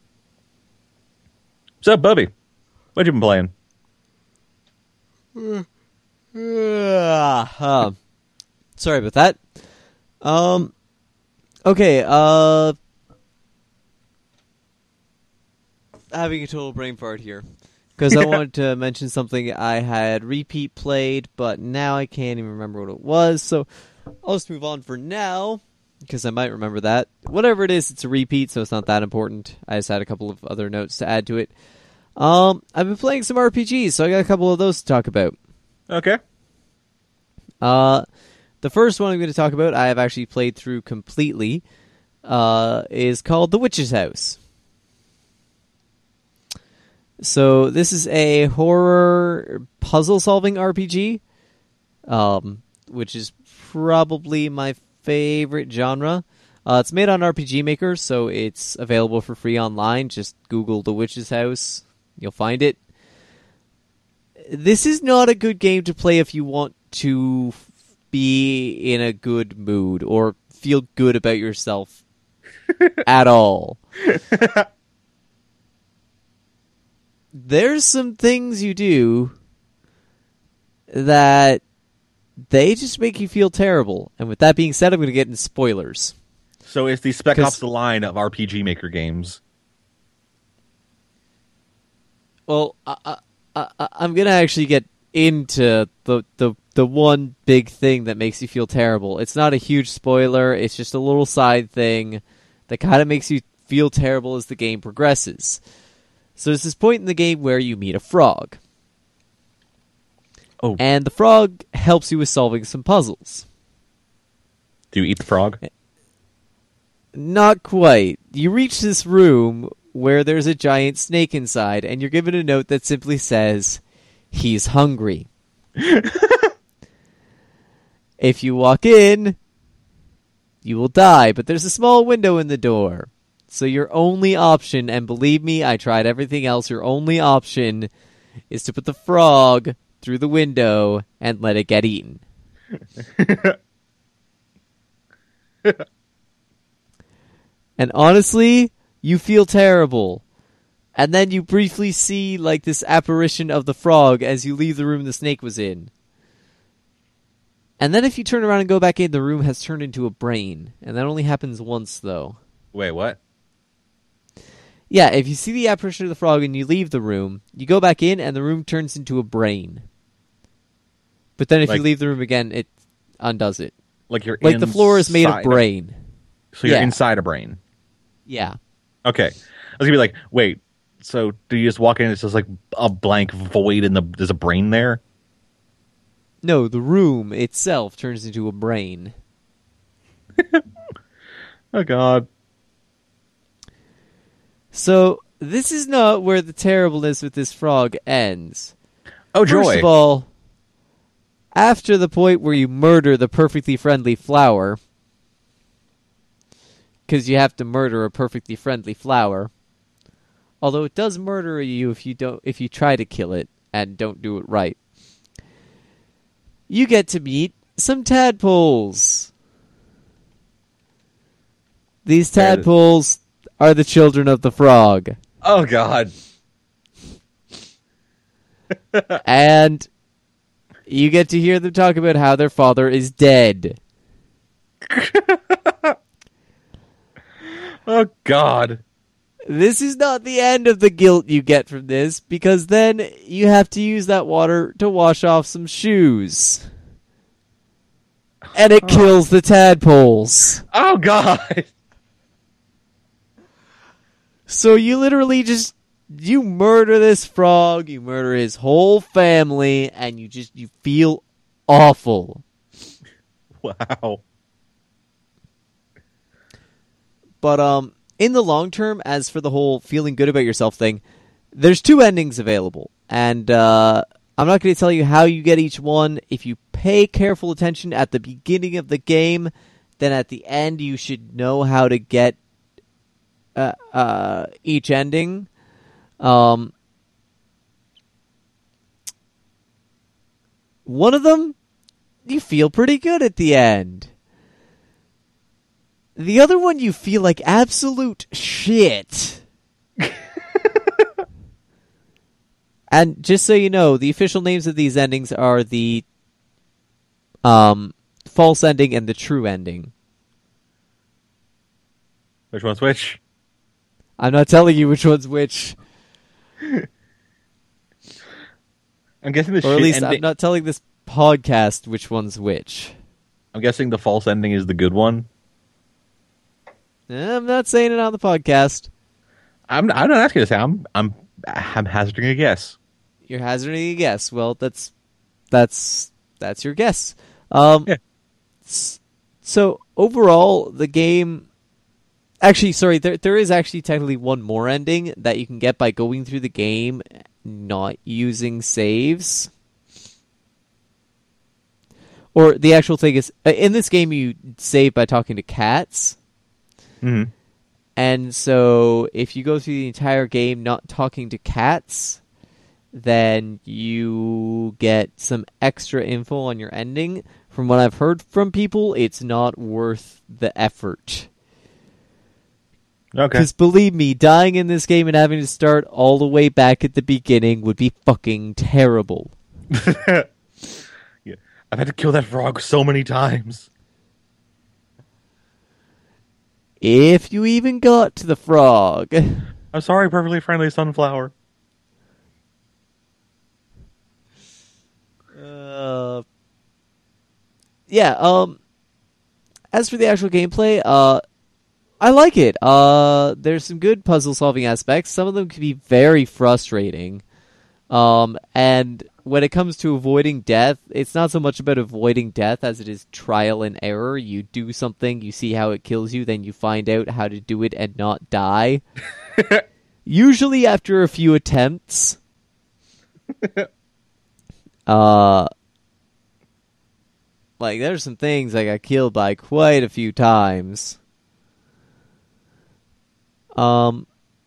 So, Bubby, what you been playing? Uh, sorry about that. Um. Okay. Uh. Having a total brain fart here because I wanted to mention something I had repeat played, but now I can't even remember what it was. So I'll just move on for now because I might remember that. Whatever it is, it's a repeat, so it's not that important. I just had a couple of other notes to add to it. Um, I've been playing some R P Gs, so I got a couple of those to talk about. Okay. Uh, the first one I'm going to talk about, I have actually played through completely, uh, is called The Witch's House. So this is a horror puzzle-solving R P G, um, which is probably my favorite genre. Uh, it's made on R P G Maker, so it's available for free online. Just Google The Witch's House. You'll find it. This is not a good game to play if you want to f- be in a good mood or feel good about yourself at all. There's some things you do that they just make you feel terrible. And with that being said, I'm going to get into spoilers. So it's the Spec 'Cause- Ops The Line of R P G Maker games. Well, I, I, I, I'm going to actually get into the, the the one big thing that makes you feel terrible. It's not a huge spoiler. It's just a little side thing that kind of makes you feel terrible as the game progresses. So there's this point in the game where you meet a frog. Oh. And the frog helps you with solving some puzzles. Do you eat the frog? Not quite. You reach this room where there's a giant snake inside, and you're given a note that simply says, "He's hungry." If you walk in, you will die, but there's a small window in the door. So your only option, and believe me, I tried everything else, your only option is to put the frog through the window and let it get eaten. And honestly, you feel terrible. And then you briefly see like this apparition of the frog as you leave the room the snake was in. And then if you turn around and go back in, the room has turned into a brain. And that only happens once, though. Wait, what? Yeah, if you see the apparition of the frog and you leave the room, you go back in and the room turns into a brain. But then if Like- you leave the room again, it undoes it. Like you're Like the floor is made of inside brain. So you're Yeah. inside a brain. Yeah. Okay. I was gonna be like, wait. So do you just walk in and it's just like a blank void and the there's a brain there? No, the room itself turns into a brain. Oh God. So, this is not where the terribleness with this frog ends. Oh joy. First of all, after the point where you murder the perfectly friendly flower, because you have to murder a perfectly friendly flower, although it does murder you if you don't, if you try to kill it and don't do it right, you get to meet some tadpoles. These There it is. tadpoles are the children of the frog. Oh God. And you get to hear them talk about how their father is dead. Oh God. This is not the end of the guilt you get from this, because then you have to use that water to wash off some shoes. and it kills the tadpoles. Oh, God! So you literally just, you murder this frog, you murder his whole family, and you just, you feel awful. Wow. But um, in the long term, as for the whole feeling good about yourself thing, there's two endings available. And uh, I'm not going to tell you how you get each one. If you pay careful attention at the beginning of the game, then at the end you should know how to get uh, uh, each ending. Um, one of them, you feel pretty good at the end. The other one, you feel like absolute shit. And just so you know, the official names of these endings are the um, false ending and the true ending. Which one's which? I'm not telling you which one's which. I'm guessing the Or at shit least ending... I'm not telling this podcast which one's which. I'm guessing the false ending is the good one. I'm not saying it on the podcast. I'm I'm not asking you to say. I'm I'm I'm hazarding a guess. You're hazarding a guess. Well, that's that's that's your guess. Um, yeah. So overall, the game. Actually, sorry, there there is actually technically one more ending that you can get by going through the game, not using saves. Or the actual thing is, in this game, you save by talking to cats. Mm-hmm. And so if you go through the entire game not talking to cats, then you get some extra info on your ending. From what I've heard from people, it's not worth the effort. Okay. Because believe me, dying in this game and having to start all the way back at the beginning would be fucking terrible. Yeah. I've had to kill that frog so many times. If you even got to the frog. I'm sorry, perfectly friendly sunflower. Uh, yeah, um, as for the actual gameplay, uh, I like it. Uh, there's some good puzzle-solving aspects. Some of them can be very frustrating. Um, and when it comes to avoiding death, it's not so much about avoiding death as it is trial and error. You do something, you see how it kills you, then you find out how to do it and not die. Usually after a few attempts. uh, like, there's some things I got killed by quite a few times. Um,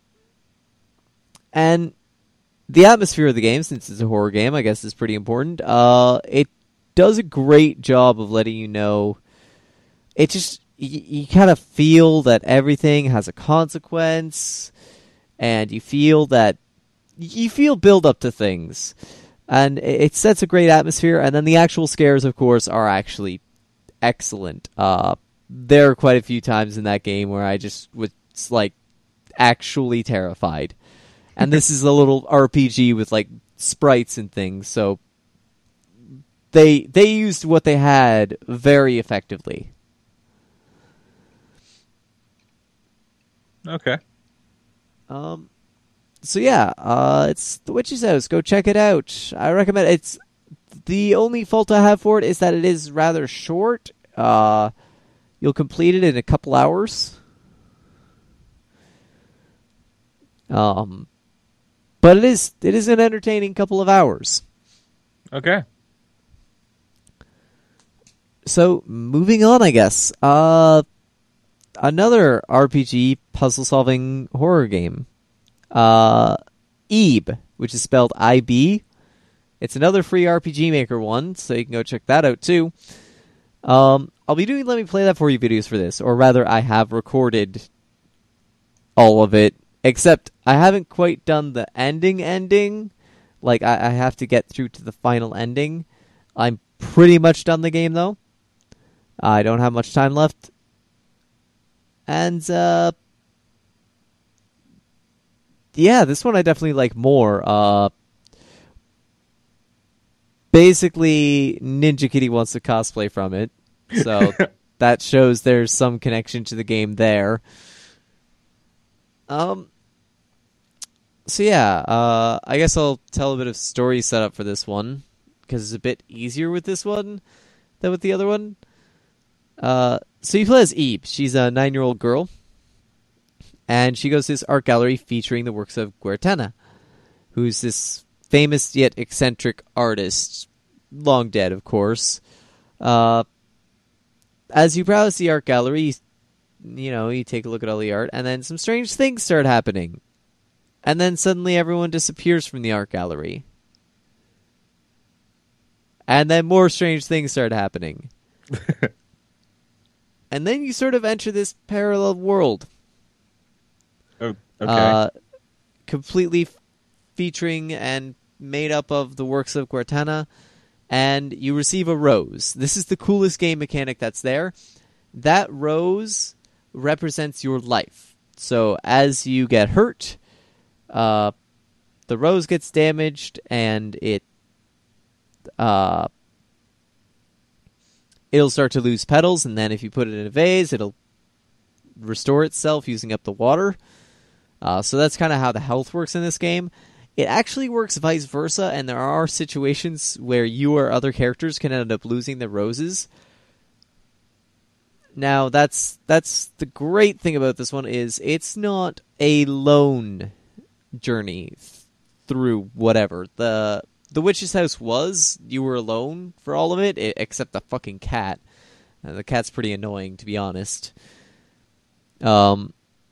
and the atmosphere of the game, since it's a horror game, I guess is pretty important. Uh, it does a great job of letting you know. It just, you, you kind of feel that everything has a consequence, and you feel that, you feel build up to things. And it, it sets a great atmosphere, and then the actual scares, of course, are actually excellent. Uh, there are quite a few times in that game where I just was, like, actually terrified. And this is a little R P G with, like, sprites and things, so they they used what they had very effectively. Okay. Um. So yeah, uh, it's The Witch's House. Go check it out. I recommend it. It's the only fault I have for it is that it is rather short. Uh, you'll complete it in a couple hours. Um. But it is it is an entertaining couple of hours. Okay. So, moving on, I guess. Uh, another R P G puzzle-solving horror game. Uh, Ib, which is spelled I B. It's another free R P G Maker one, so you can go check that out, too. Um, I'll be doing Let Me Play That For You videos for this, or rather, I have recorded all of it. Except, I haven't quite done the ending ending. Like, I, I have to get through to the final ending. I'm pretty much done the game, though. I don't have much time left. And, uh... yeah, this one I definitely like more. Uh... Basically, Ninja Kitty wants to cosplay from it. So that shows there's some connection to the game there. Um. So yeah, uh, I guess I'll tell a bit of story setup for this one, because it's a bit easier with this one than with the other one. Uh, so you play as Eve. She's a nine-year-old girl, and she goes to this art gallery featuring the works of Guertena, who's this famous yet eccentric artist, long dead, of course. Uh, as you browse the art gallery, you know, you take a look at all the art, and then some strange things start happening. And then suddenly everyone disappears from the art gallery. And then more strange things start happening. And then you sort of enter this parallel world. Oh, okay. Uh, completely f- featuring and made up of the works of Guertena. And you receive a rose. This is the coolest game mechanic that's there. That rose represents your life. So as you get hurt, uh, the rose gets damaged, and it uh, it'll start to lose petals, and then if you put it in a vase, it'll restore itself using up the water. Uh, so that's kind of how the health works in this game. It actually works vice versa, and there are situations where you or other characters can end up losing the roses. Now, that's that's the great thing about this one is it's not a lone journey through whatever. The the witch's house was, you were alone for all of it, except the fucking cat. Uh, the cat's pretty annoying, to be honest. Um,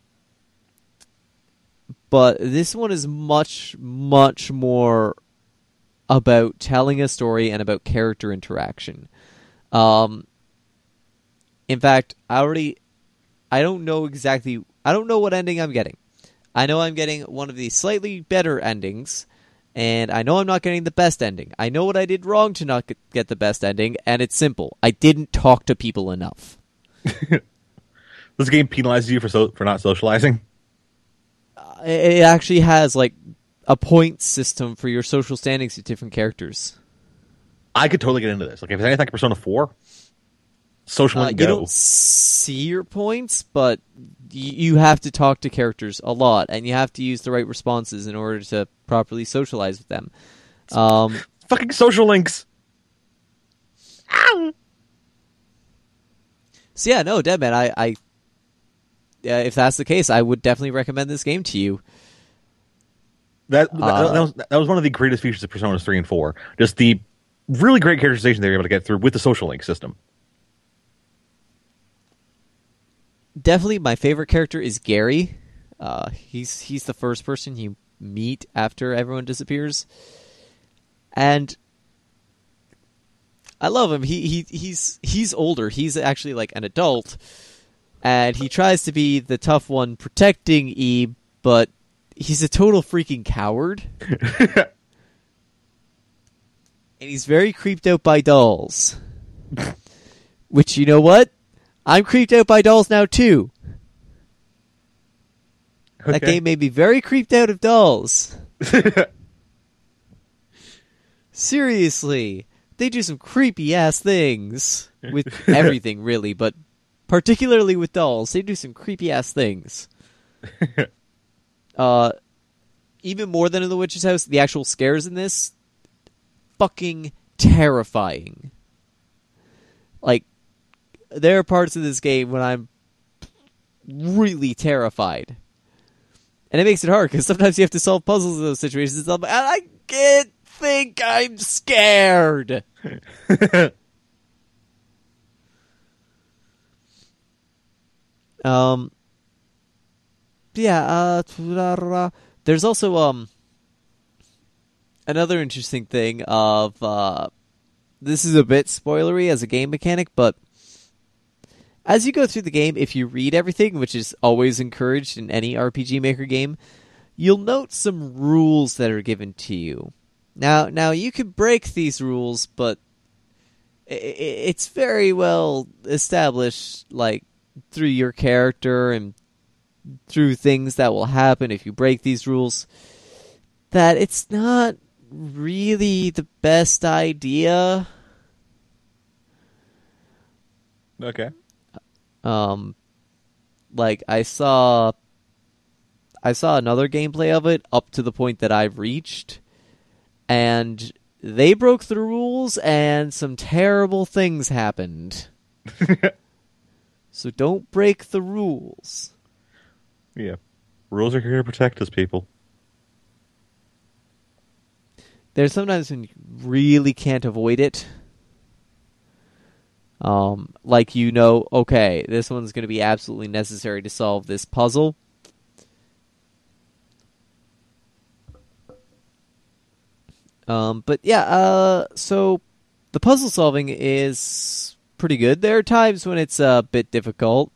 but this one is much, much more about telling a story and about character interaction. Um, in fact, I already, I don't know exactly, I don't know what ending I'm getting. I know I'm getting one of the slightly better endings, and I know I'm not getting the best ending. I know what I did wrong to not get the best ending, and it's simple. I didn't talk to people enough. This game penalizes you for so, for not socializing? Uh, it actually has, like, a point system for your social standings with different characters. I could totally get into this. Like, if it's anything like Persona four, social uh, and you go. don't see your points, but y- you have to talk to characters a lot, and you have to use the right responses in order to properly socialize with them. Um, Fucking social links! Ow! So yeah, no, Deadman, I, I uh, if that's the case, I would definitely recommend this game to you. That, that, Uh, that, was, that was one of the greatest features of Personas three and four. Just the really great characterization they were able to get through with the social link system. Definitely my favorite character is Gary. Uh, he's he's the first person you meet after everyone disappears. And I love him. He he he's he's older. He's actually like an adult. And he tries to be the tough one protecting Eve, but he's a total freaking coward. And he's very creeped out by dolls. Which, you know what? I'm creeped out by dolls now, too. Okay. That game made me very creeped out of dolls. Seriously. They do some creepy-ass things. With everything, really, but particularly with dolls. They do some creepy-ass things. uh, even more than in The Witch's House, the actual scares in this, fucking terrifying. Like, there are parts of this game when I'm really terrified. And it makes it hard, because sometimes you have to solve puzzles in those situations, and I can't think I'm scared! um, yeah, uh, there's also, um, another interesting thing of, uh, this is a bit spoilery as a game mechanic, but as you go through the game, if you read everything, which is always encouraged in any R P G Maker game, you'll note some rules that are given to you. Now, now you can break these rules, but it's very well established, like, through your character and through things that will happen if you break these rules, that it's not really the best idea. Okay. Um, like I saw, I saw another gameplay of it up to the point that I've reached, and they broke the rules, and some terrible things happened. So don't break the rules. Yeah. Rules are here to protect us, people. There's sometimes when you really can't avoid it. Um, like, you know, okay, this one's going to be absolutely necessary to solve this puzzle. Um, but yeah, uh, so the puzzle solving is pretty good. There are times when it's a bit difficult.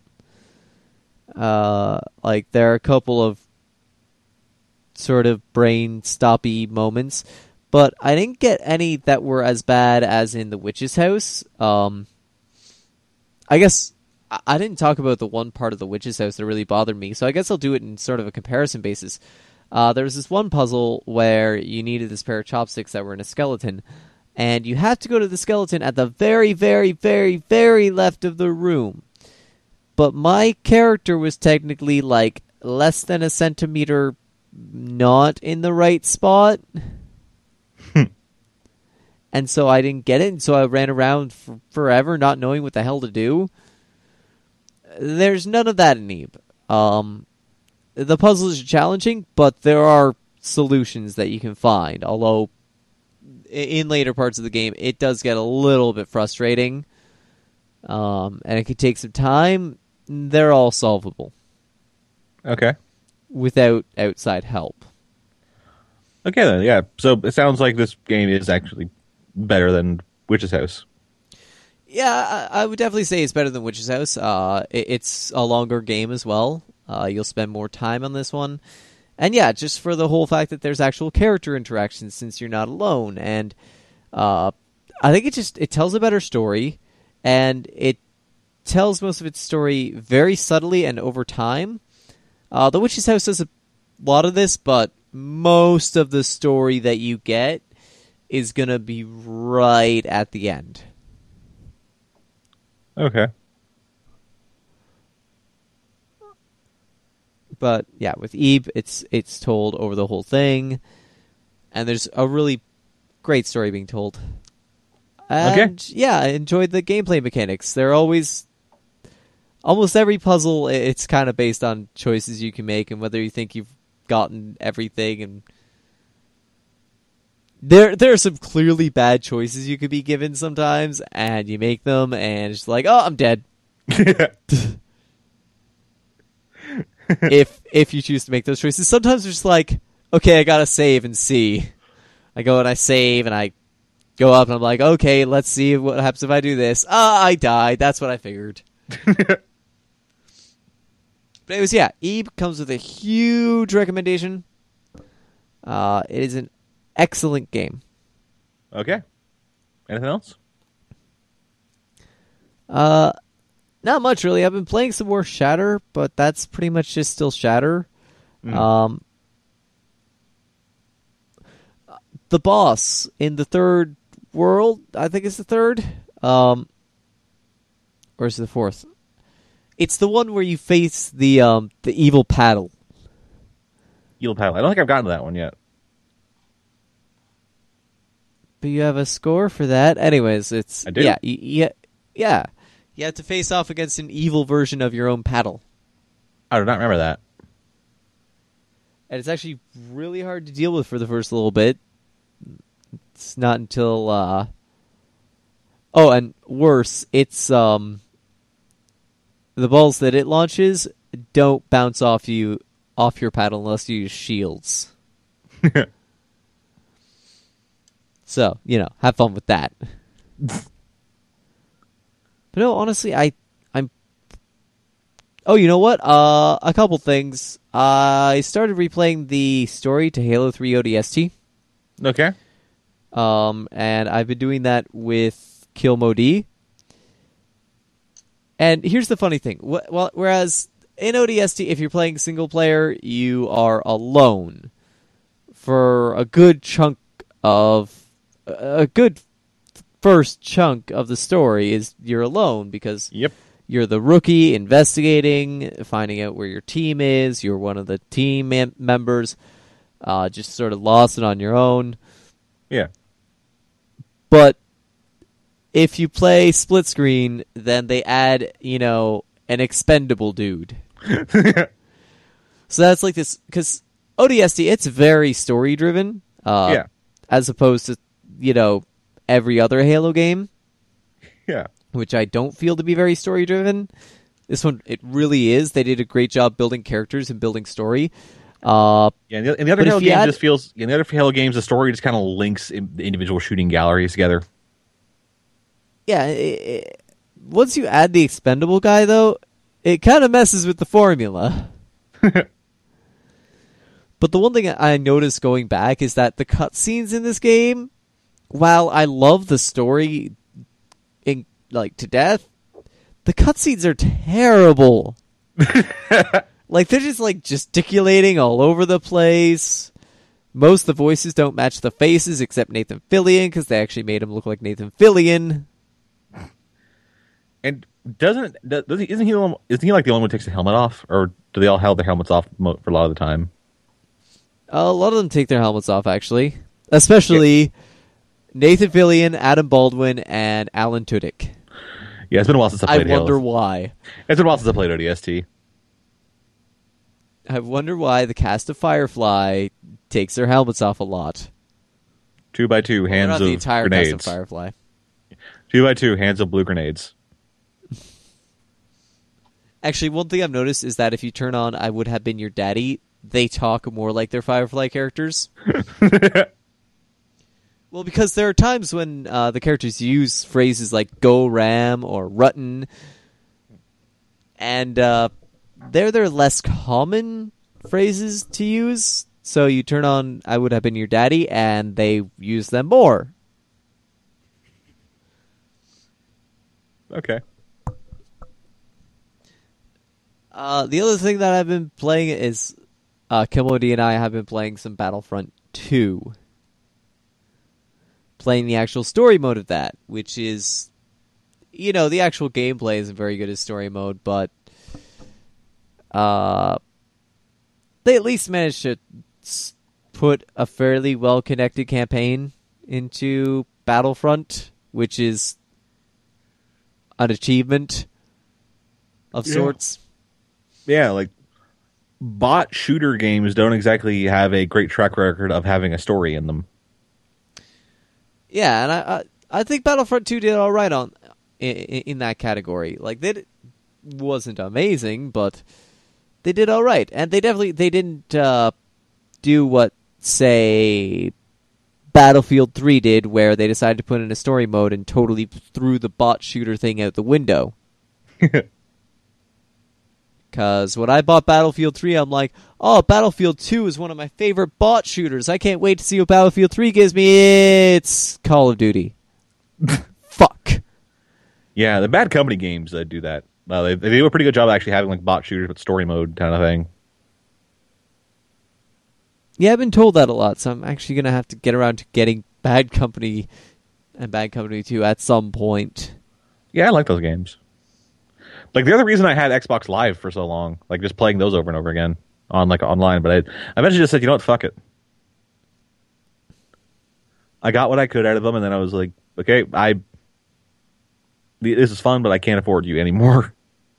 Uh, like, there are a couple of sort of brain stoppy moments, but I didn't get any that were as bad as in the Witch's House. Um, I guess I-, I didn't talk about the one part of the Witch's House that really bothered me, so I guess I'll do it in sort of a comparison basis. Uh, there was this one puzzle where you needed this pair of chopsticks that were in a skeleton, and you had to go to the skeleton at the very, very, very, very left of the room. But my character was technically, like, less than a centimeter not in the right spot. And so I didn't get it, and so I ran around for forever not knowing what the hell to do. There's none of that in Ib. Um, the puzzles are challenging, but there are solutions that you can find, although in later parts of the game it does get a little bit frustrating, um, and it could take some time. They're all solvable. Okay. Without outside help. Okay, then, yeah. So it sounds like this game is actually better than Witch's House. Yeah, I, I would definitely say it's better than Witch's House. Uh, it, it's a longer game as well. Uh, you'll spend more time on this one. And yeah, just for the whole fact that there's actual character interactions since you're not alone. And uh, I think it just it tells a better story, and it tells most of its story very subtly and over time. Uh, the Witch's House does a lot of this, but most of the story that you get is going to be right at the end. Okay. But yeah, with Ib, it's it's told over the whole thing, and there's a really great story being told. And okay. yeah, I enjoyed the gameplay mechanics. They're always almost every puzzle. It's kind of based on choices you can make and whether you think you've gotten everything. And there there are some clearly bad choices you could be given sometimes, and you make them, and it's like, oh, I'm dead. if if you choose to make those choices. Sometimes it's just like, okay, I gotta save and see. I go and I save and I go up and I'm like, okay, let's see what happens if I do this. Ah, I died. That's what I figured. But anyways, yeah, Ib comes with a huge recommendation. Uh, it is an excellent game. Okay. Anything else? Uh, not much really. I've been playing some more Shatter, but that's pretty much just still Shatter. Mm. Um, the boss in the third world, I think it's the third, um, or is it the fourth? It's the one where you face the um the evil paddle. Evil paddle. I don't think I've gotten to that one yet. But you have a score for that. Anyways, it's I do. Yeah, yeah, yeah. You have to face off against an evil version of your own paddle. I do not remember that. And it's actually really hard to deal with for the first little bit. It's not until uh oh, and worse, it's um the balls that it launches don't bounce off you off your paddle unless you use shields. So, you know, have fun with that. But no, honestly, I I'm Oh, you know what? Uh a couple things. I started replaying the story to Halo three O D S T. Okay. Um and I've been doing that with Kill Modi. And here's the funny thing. Well, whereas in O D S T, if you're playing single player, you are alone for a good chunk of a good first chunk of the story is you're alone because Yep. you're the rookie investigating, finding out where your team is. You're one of the team mem- members, uh, just sort of lost and on your own. Yeah. But if you play split screen, then they add, you know, an expendable dude. So that's like this, because O D S T, it's very story driven, uh, Yeah. as opposed to, you know, every other Halo game, Yeah. which I don't feel to be very story driven. This one, it really is. They did a great job building characters and building story. Uh, Yeah, and the, and the other But if Halo you games add- just feels. In the other Halo games, the story just kind of links in, the individual shooting galleries together. yeah, it, it, once you add the expendable guy, though, it kind of messes with the formula. But the one thing I noticed going back is that the cutscenes in this game, while I love the story in, like, to death, the cutscenes are terrible. Like, they're just, like, gesticulating all over the place. Most of the voices don't match the faces, except Nathan Fillion, because they actually made him look like Nathan Fillion. And doesn't does he, isn't he the one, isn't he like the only one who takes the helmet off, or do they all have their helmets off mo- for a lot of the time? A lot of them take their helmets off, actually. Especially yeah. Nathan Fillion, Adam Baldwin, and Alan Tudyk. Yeah, it's been a while since I I played wonder Halo. why. It's been a while since I played O D S T. I wonder why the cast of Firefly takes their helmets off a lot. Two by two well, hands not of the entire grenades. cast of Firefly. Two by two hands of blue grenades. Actually, one thing I've noticed is that if you turn on I Would Have Been Your Daddy, they talk more like their Firefly characters. Well, because there are times when uh, the characters use phrases like "Go Ram" or "Rutten," and uh, they're their less common phrases to use. So you turn on "I Would Have Been Your Daddy," and they use them more. Okay. Uh, the other thing that I've been playing is uh, Kimodi and I have been playing some Battlefront two. Playing the actual story mode of that, which is, you know, the actual gameplay isn't very good as story mode, but uh, they at least managed to put a fairly well-connected campaign into Battlefront, which is an achievement of yeah. sorts. Yeah, like, bot shooter games don't exactly have a great track record of having a story in them. Yeah, and I, I I think Battlefront two did all right on in, in that category. Like, they wasn't amazing, but they did all right, and they definitely they didn't uh, do what, say, Battlefield three did, where they decided to put in a story mode and totally threw the bot shooter thing out the window. Because when I bought Battlefield three, I'm like, oh, Battlefield two is one of my favorite bot shooters. I can't wait to see what Battlefield three gives me. It's Call of Duty. Fuck. Yeah, the Bad Company games that do that. Uh, they, they do a pretty good job actually having like bot shooters with story mode kind of thing. Yeah, I've been told that a lot, so I'm actually going to have to get around to getting Bad Company and Bad Company two at some point. Yeah, I like those games. Like, the other reason I had Xbox Live for so long, like just playing those over and over again on like online, but I, I eventually just said, you know what, fuck it. I got what I could out of them, and then I was like, okay, I this is fun, but I can't afford you anymore.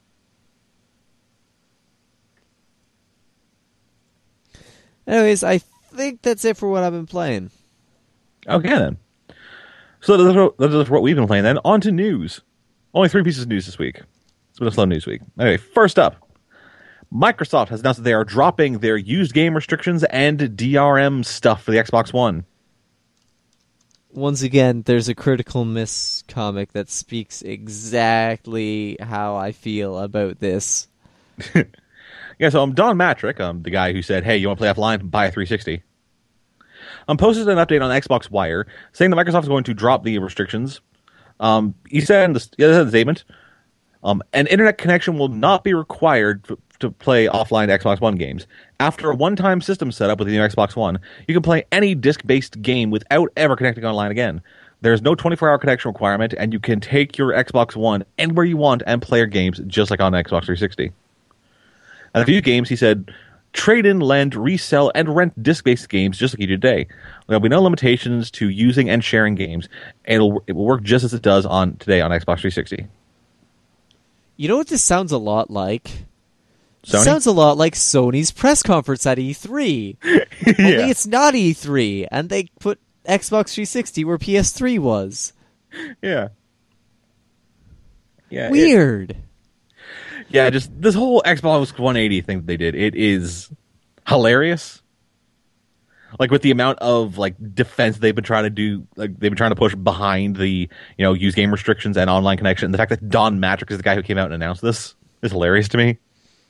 Anyways, I think that's it for what I've been playing. Okay, then. So that's what, that's what we've been playing then. On to news. Only three pieces of news this week. It's been a slow news week. Anyway, first up, Microsoft has announced that they are dropping their used game restrictions and D R M stuff for the Xbox One. Once again, there's a Critical Miss comic that speaks exactly how I feel about this. Yeah, so um, Don Matrick, um, the guy who said, hey, you want to play offline? Buy a three sixty. Um, posted an update on Xbox Wire saying that Microsoft is going to drop the restrictions. Um, he said in the, he said in the statement, um, an internet connection will not be required f- to play offline Xbox One games. After a one-time system setup with the new Xbox One, you can play any disc-based game without ever connecting online again. There's no twenty-four hour connection requirement, and you can take your Xbox One anywhere you want and play your games just like on Xbox three sixty. And a few games, he said, trade in, lend, resell, and rent disc-based games just like you do today. There'll be no limitations to using and sharing games, and it'll, it will work just as it does on today on Xbox three sixty. You know what this sounds a lot like? Sony? Sounds a lot like Sony's press conference at E three. Yeah. Only it's not E three, and they put Xbox three sixty where P S three was. Yeah. Yeah. Weird. It, yeah, just this whole Xbox one eighty thing that they did, it is hilarious. Like with the amount of like defense they've been trying to do, like they've been trying to push behind the, you know, use game restrictions and online connection. And the fact that Don Matrick is the guy who came out and announced this is hilarious to me.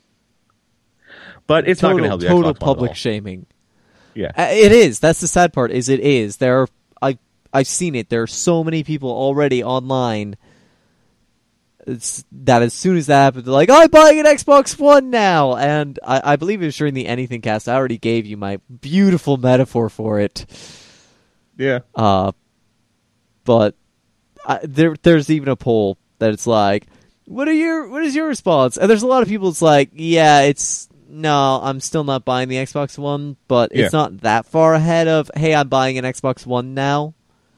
But it's total, not going to help the total Xbox public One shaming. Yeah, Uh, it is. That's the sad part. Is it is there? Are, I I've seen it. There are so many people already online. It's, that as soon as that happened, they're like, "I'm buying an Xbox One now," and I, I believe it was during the Anything Cast. I already gave you my beautiful metaphor for it. yeah, Uh, but I, there there's even a poll that it's like, "What are your what is your response?" And there's a lot of people. It's like, "Yeah, it's no, I'm still not buying the Xbox One," but it's Yeah. not that far ahead of, "Hey, I'm buying an Xbox One now."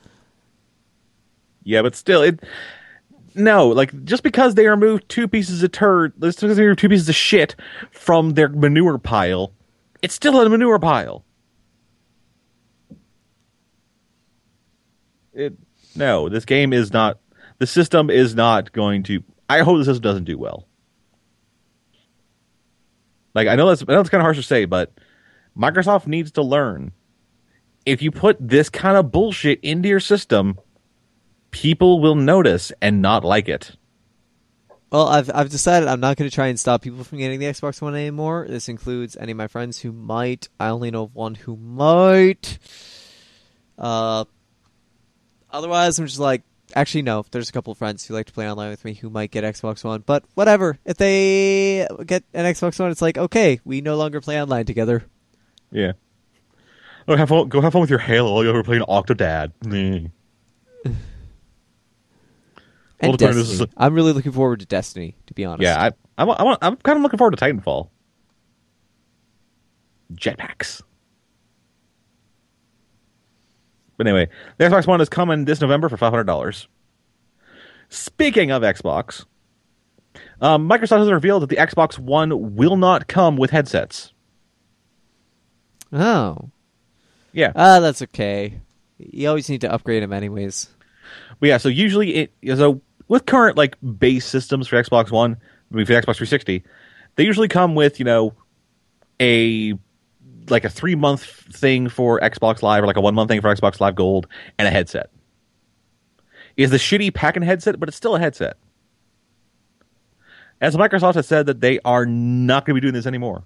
yeah. But still, it no, like just because they removed two pieces of turd, just because they removed two pieces of shit from their manure pile, it's still a manure pile. It no, this game is not. The system is not going to. I hope the system doesn't do well. Like I know that's I know it's kind of harsh to say, but Microsoft needs to learn. If you put this kind of bullshit into your system, people will notice and not like it. Well, I've I've decided I'm not going to try and stop people from getting the Xbox One anymore. This includes any of my friends who might. I only know of one who might. Uh, otherwise, I'm just like, actually, no. There's a couple of friends who like to play online with me who might get Xbox One, but whatever. If they get an Xbox One, it's like, okay, we no longer play online together. Yeah. Oh, have fun, go have fun with your Halo while you're playing Octodad. Mm. And Well, the point is- Destiny. I'm really looking forward to Destiny, to be honest. Yeah, I, I, want- I want, I'm kind of looking forward to Titanfall. Jetpacks. But anyway, the Xbox One is coming this November for five hundred dollars. Speaking of Xbox, um, Microsoft has revealed that the Xbox One will not come with headsets. Oh. Yeah. Ah, that's okay. You always need to upgrade them anyways. But yeah, so usually it so with current like base systems for Xbox One, I mean for Xbox three sixty, they usually come with, you know, a like a three month thing for Xbox Live or like a one month thing for Xbox Live Gold and a headset. It's the shitty pack-in headset, but it's still a headset. As Microsoft has said that they are not going to be doing this anymore.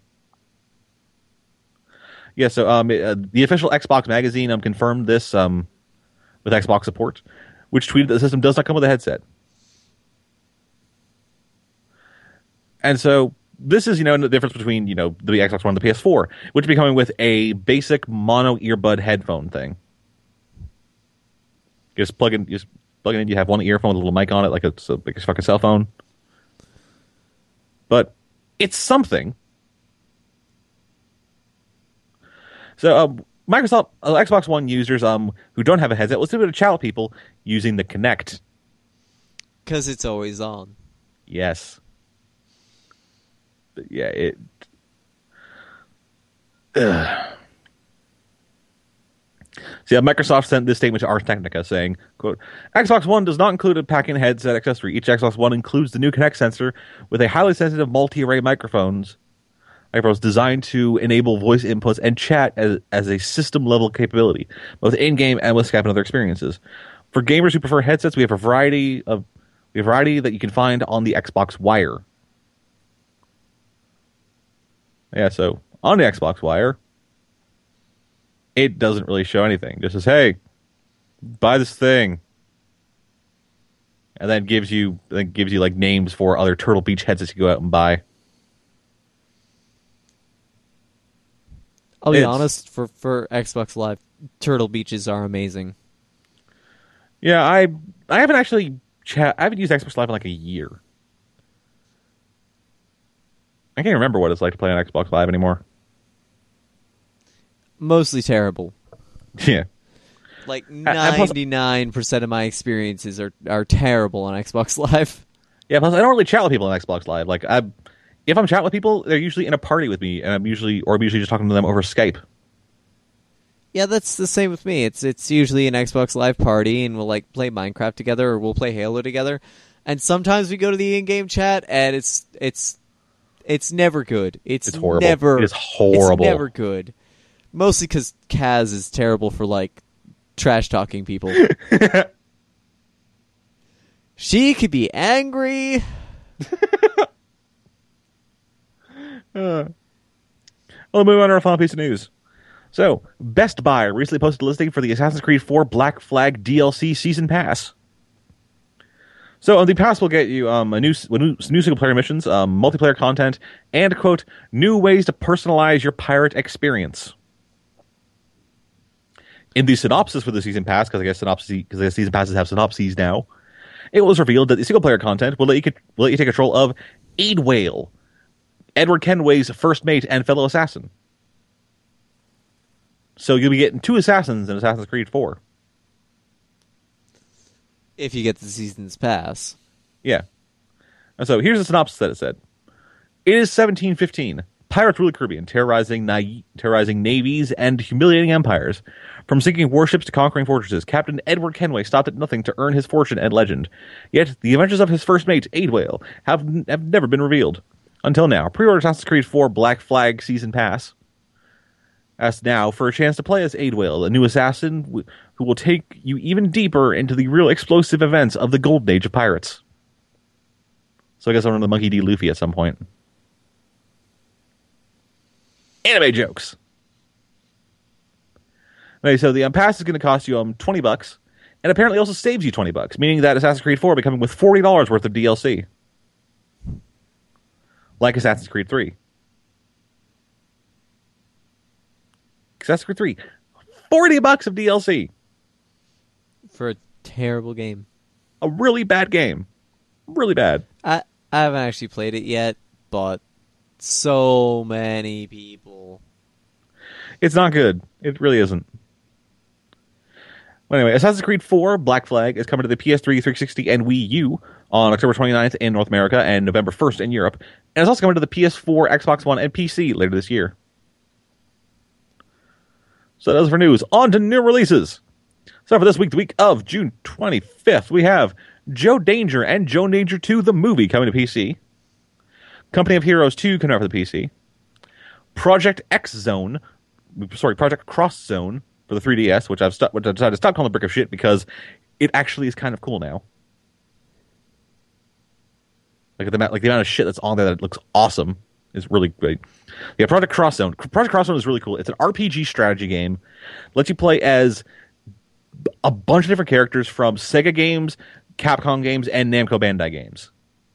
Yeah, so um, uh, the official Xbox magazine um, confirmed this um, with Xbox support, which tweeted that the system does not come with a headset. And so this is, you know, the difference between, you know, the Xbox One and the P S four, which will be coming with a basic mono earbud headphone thing. You just plug in, you just plug it in. You have one earphone with a little mic on it, like a, like a fucking cell phone. But it's something. So um, Microsoft uh, Xbox One users um who don't have a headset will still be able to chat with people using the Kinect. Because it's always on. Yes. But yeah, it. Ugh. So yeah, Microsoft sent this statement to Ars Technica saying, quote, Xbox One does not include a pack-in headset accessory. Each Xbox One includes the new Kinect sensor with a highly sensitive multi-array microphones. Microphones designed to enable voice inputs and chat as, as a system-level capability, both in-game and with Skype and other experiences. For gamers who prefer headsets, we have a variety of we have a variety that you can find on the Xbox Wire. Yeah, so on the Xbox Wire, it doesn't really show anything. It just says, hey, buy this thing. And then gives you then gives you like names for other Turtle Beach headsets you go out and buy. I'll be It's- honest, for, for Xbox Live, Turtle Beaches are amazing. Yeah, I I haven't actually chat. I haven't used Xbox Live in like a year. I can't remember what it's like to play on Xbox Live anymore. Mostly terrible. Yeah. Like And plus, ninety-nine percent of my experiences are, are terrible on Xbox Live. yeah, plus I don't really chat with people on Xbox Live. Like, I, if I'm chatting with people, they're usually in a party with me, and I'm usually, or I'm usually just talking to them over Skype. Yeah, that's the same with me. It's it's usually an Xbox Live party, and we'll like play Minecraft together, or we'll play Halo together. And sometimes we go to the in-game chat, and it's it's it's never good. It's, It's horrible. Never, It is horrible. It's never good. Mostly because Kaz is terrible for like trash talking people. She could be angry. uh. Well, moving on to our final piece of news. So, Best Buy recently posted a listing for the Assassin's Creed four Black Flag D L C Season Pass. So, the pass will get you um, a new, new, new single-player missions, um, multiplayer content, and, quote, new ways to personalize your pirate experience. In the synopsis for the Season Pass, because I guess synopsis, because I guess Season Passes have synopses now, it was revealed that the single-player content will let you, will let you take control of Aidwale, Edward Kenway's first mate and fellow assassin. So you'll be getting two assassins in Assassin's Creed four. If you get the Season's Pass. Yeah. And so here's the synopsis that it said. It is seventeen fifteen. Pirates rule the Caribbean, terrorizing, na- terrorizing navies and humiliating empires. From sinking warships to conquering fortresses, Captain Edward Kenway stopped at nothing to earn his fortune and legend. Yet the adventures of his first mate, Aidwale, have, n- have never been revealed. Until now. Pre-order Assassin's Creed four Black Flag Season Pass. Ask now for a chance to play as Aidwale, a new assassin w- who will take you even deeper into the real explosive events of the golden age of pirates. So I guess I'll run the Monkey D. Luffy at some point. Anime jokes. Okay, so the um, pass is going to cost you um twenty bucks, and apparently also saves you twenty bucks, meaning that Assassin's Creed four will be coming with forty dollars worth of D L C. Like Assassin's Creed three. Assassin's Creed three, forty bucks of D L C. For a terrible game. A really bad game. Really bad. I, I haven't actually played it yet, but so many people. It's not good. It really isn't. Well, anyway, Assassin's Creed four Black Flag is coming to the P S three, three sixty, and Wii U on October twenty-ninth in North America and November first in Europe. And it's also coming to the P S four, Xbox One, and P C later this year. So that is for news. On to new releases. So for this week, the week of June twenty-fifth, we have Joe Danger and Joe Danger two, the movie, coming to P C. Company of Heroes two coming out for the P C. Project X Zone, sorry, Project Cross Zone for the three D S, which I've, stu- which I've decided to stop calling a brick of shit because it actually is kind of cool now. Like the, like the amount of shit that's on there that looks awesome is really great. Yeah, Project Cross Zone. Project Cross Zone is really cool. It's an R P G strategy game. Lets you play as a bunch of different characters from Sega games, Capcom games, and Namco Bandai games.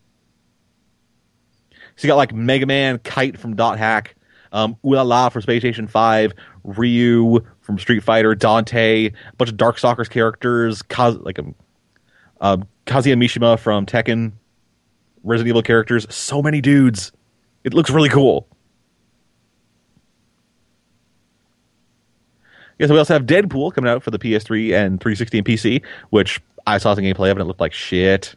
So you got like Mega Man, Kite from Dot Hack, um, Ulala from Space Station five, Ryu from Street Fighter, Dante, a bunch of Darkstalkers characters, Kaz- like um, uh, Kazuya Mishima from Tekken, Resident Evil characters. So many dudes. It looks really cool. Yeah, so we also have Deadpool coming out for the P S three and three sixty and P C, which I saw some gameplay of and it looked like shit.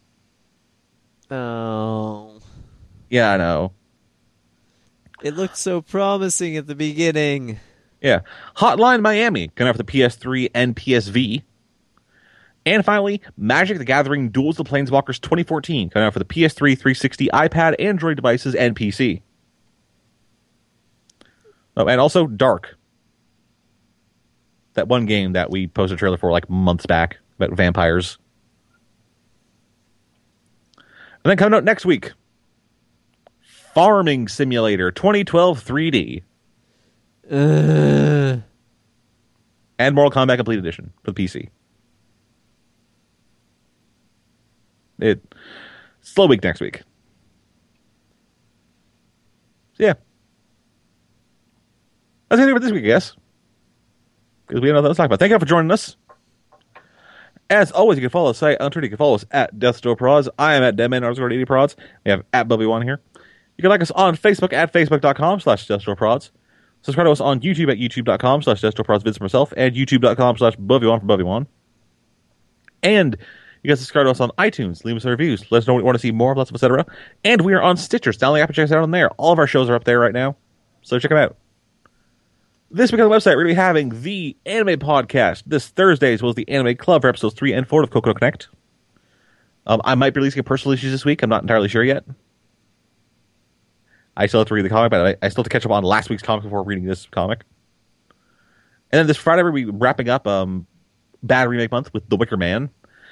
Oh. Yeah, I know. It looked so promising at the beginning. Yeah. Hotline Miami coming out for the P S three and P S V. And finally, Magic the Gathering Duels of the Planeswalkers twenty fourteen coming out for the P S three, three sixty, iPad, Android devices, and P C. Oh, and also Dark. That one game that we posted a trailer for like months back about vampires. And then coming out next week, Farming Simulator twenty twelve three D. Uh. And Mortal Kombat Complete Edition for the P C. It slow week next week. So yeah. That's it for this week, I guess. Because we have nothing else to talk about. Thank you all for joining us. As always, you can follow the site on Twitter. You can follow us at Death Store Prods. I am at Deadman underscore eighty Prods. We have at Bubby One here. You can like us on Facebook at facebook.com slash Death Store Prods. Subscribe to us on YouTube at youtube.com slash Death Store Prods Vids for myself and youtube.com slash Bubby One for Bubby One. And you guys subscribe to us on iTunes. Leave us a reviews. Let us know what you want to see more of, lots of et cetera. And we are on Stitcher. Download the app and check us out on there. All of our shows are up there right now. So check them out. This week on the website, we're going to be having the Anime Podcast this Thursday, as well as the Anime Club for episodes three and four of Kokoro Connect. Um, I might be releasing a personal issues this week. I'm not entirely sure yet. I still have to read the comic, but I, I still have to catch up on last week's comic before reading this comic. And then this Friday, we'll be wrapping up um, Bad Remake Month with The Wicker Man.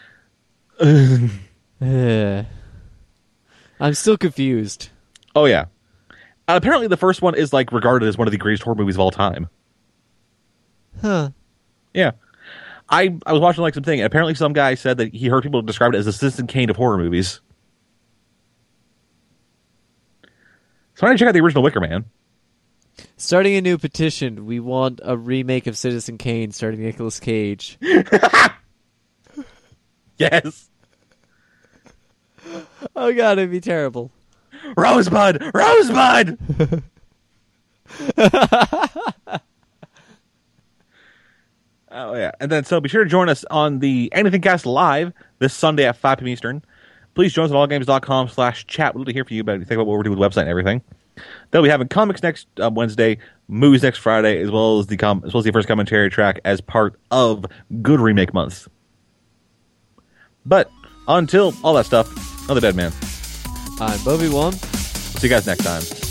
I'm still confused. Oh, yeah. Uh, apparently, the first one is like regarded as one of the greatest horror movies of all time. Huh. Yeah. I I was watching like something, and apparently some guy said that he heard people describe it as the Citizen Kane of horror movies. So I need to check out the original Wicker Man. Starting a new petition. We want a remake of Citizen Kane starring Nicolas Cage. Yes. Oh god, it'd be terrible. Rosebud! Rosebud! Oh, yeah. And then, so be sure to join us on the Anything Cast Live this Sunday at five p.m. Eastern. Please join us at allgames.com slash chat. We'd love to hear from you about think about what we're doing with the website and everything. They'll be having comics next uh, Wednesday, movies next Friday, as well as the com- as well as the first commentary track as part of Good Remake Month. But until all that stuff, I'm the Dead Man. I'm Bobby One. See you guys next time.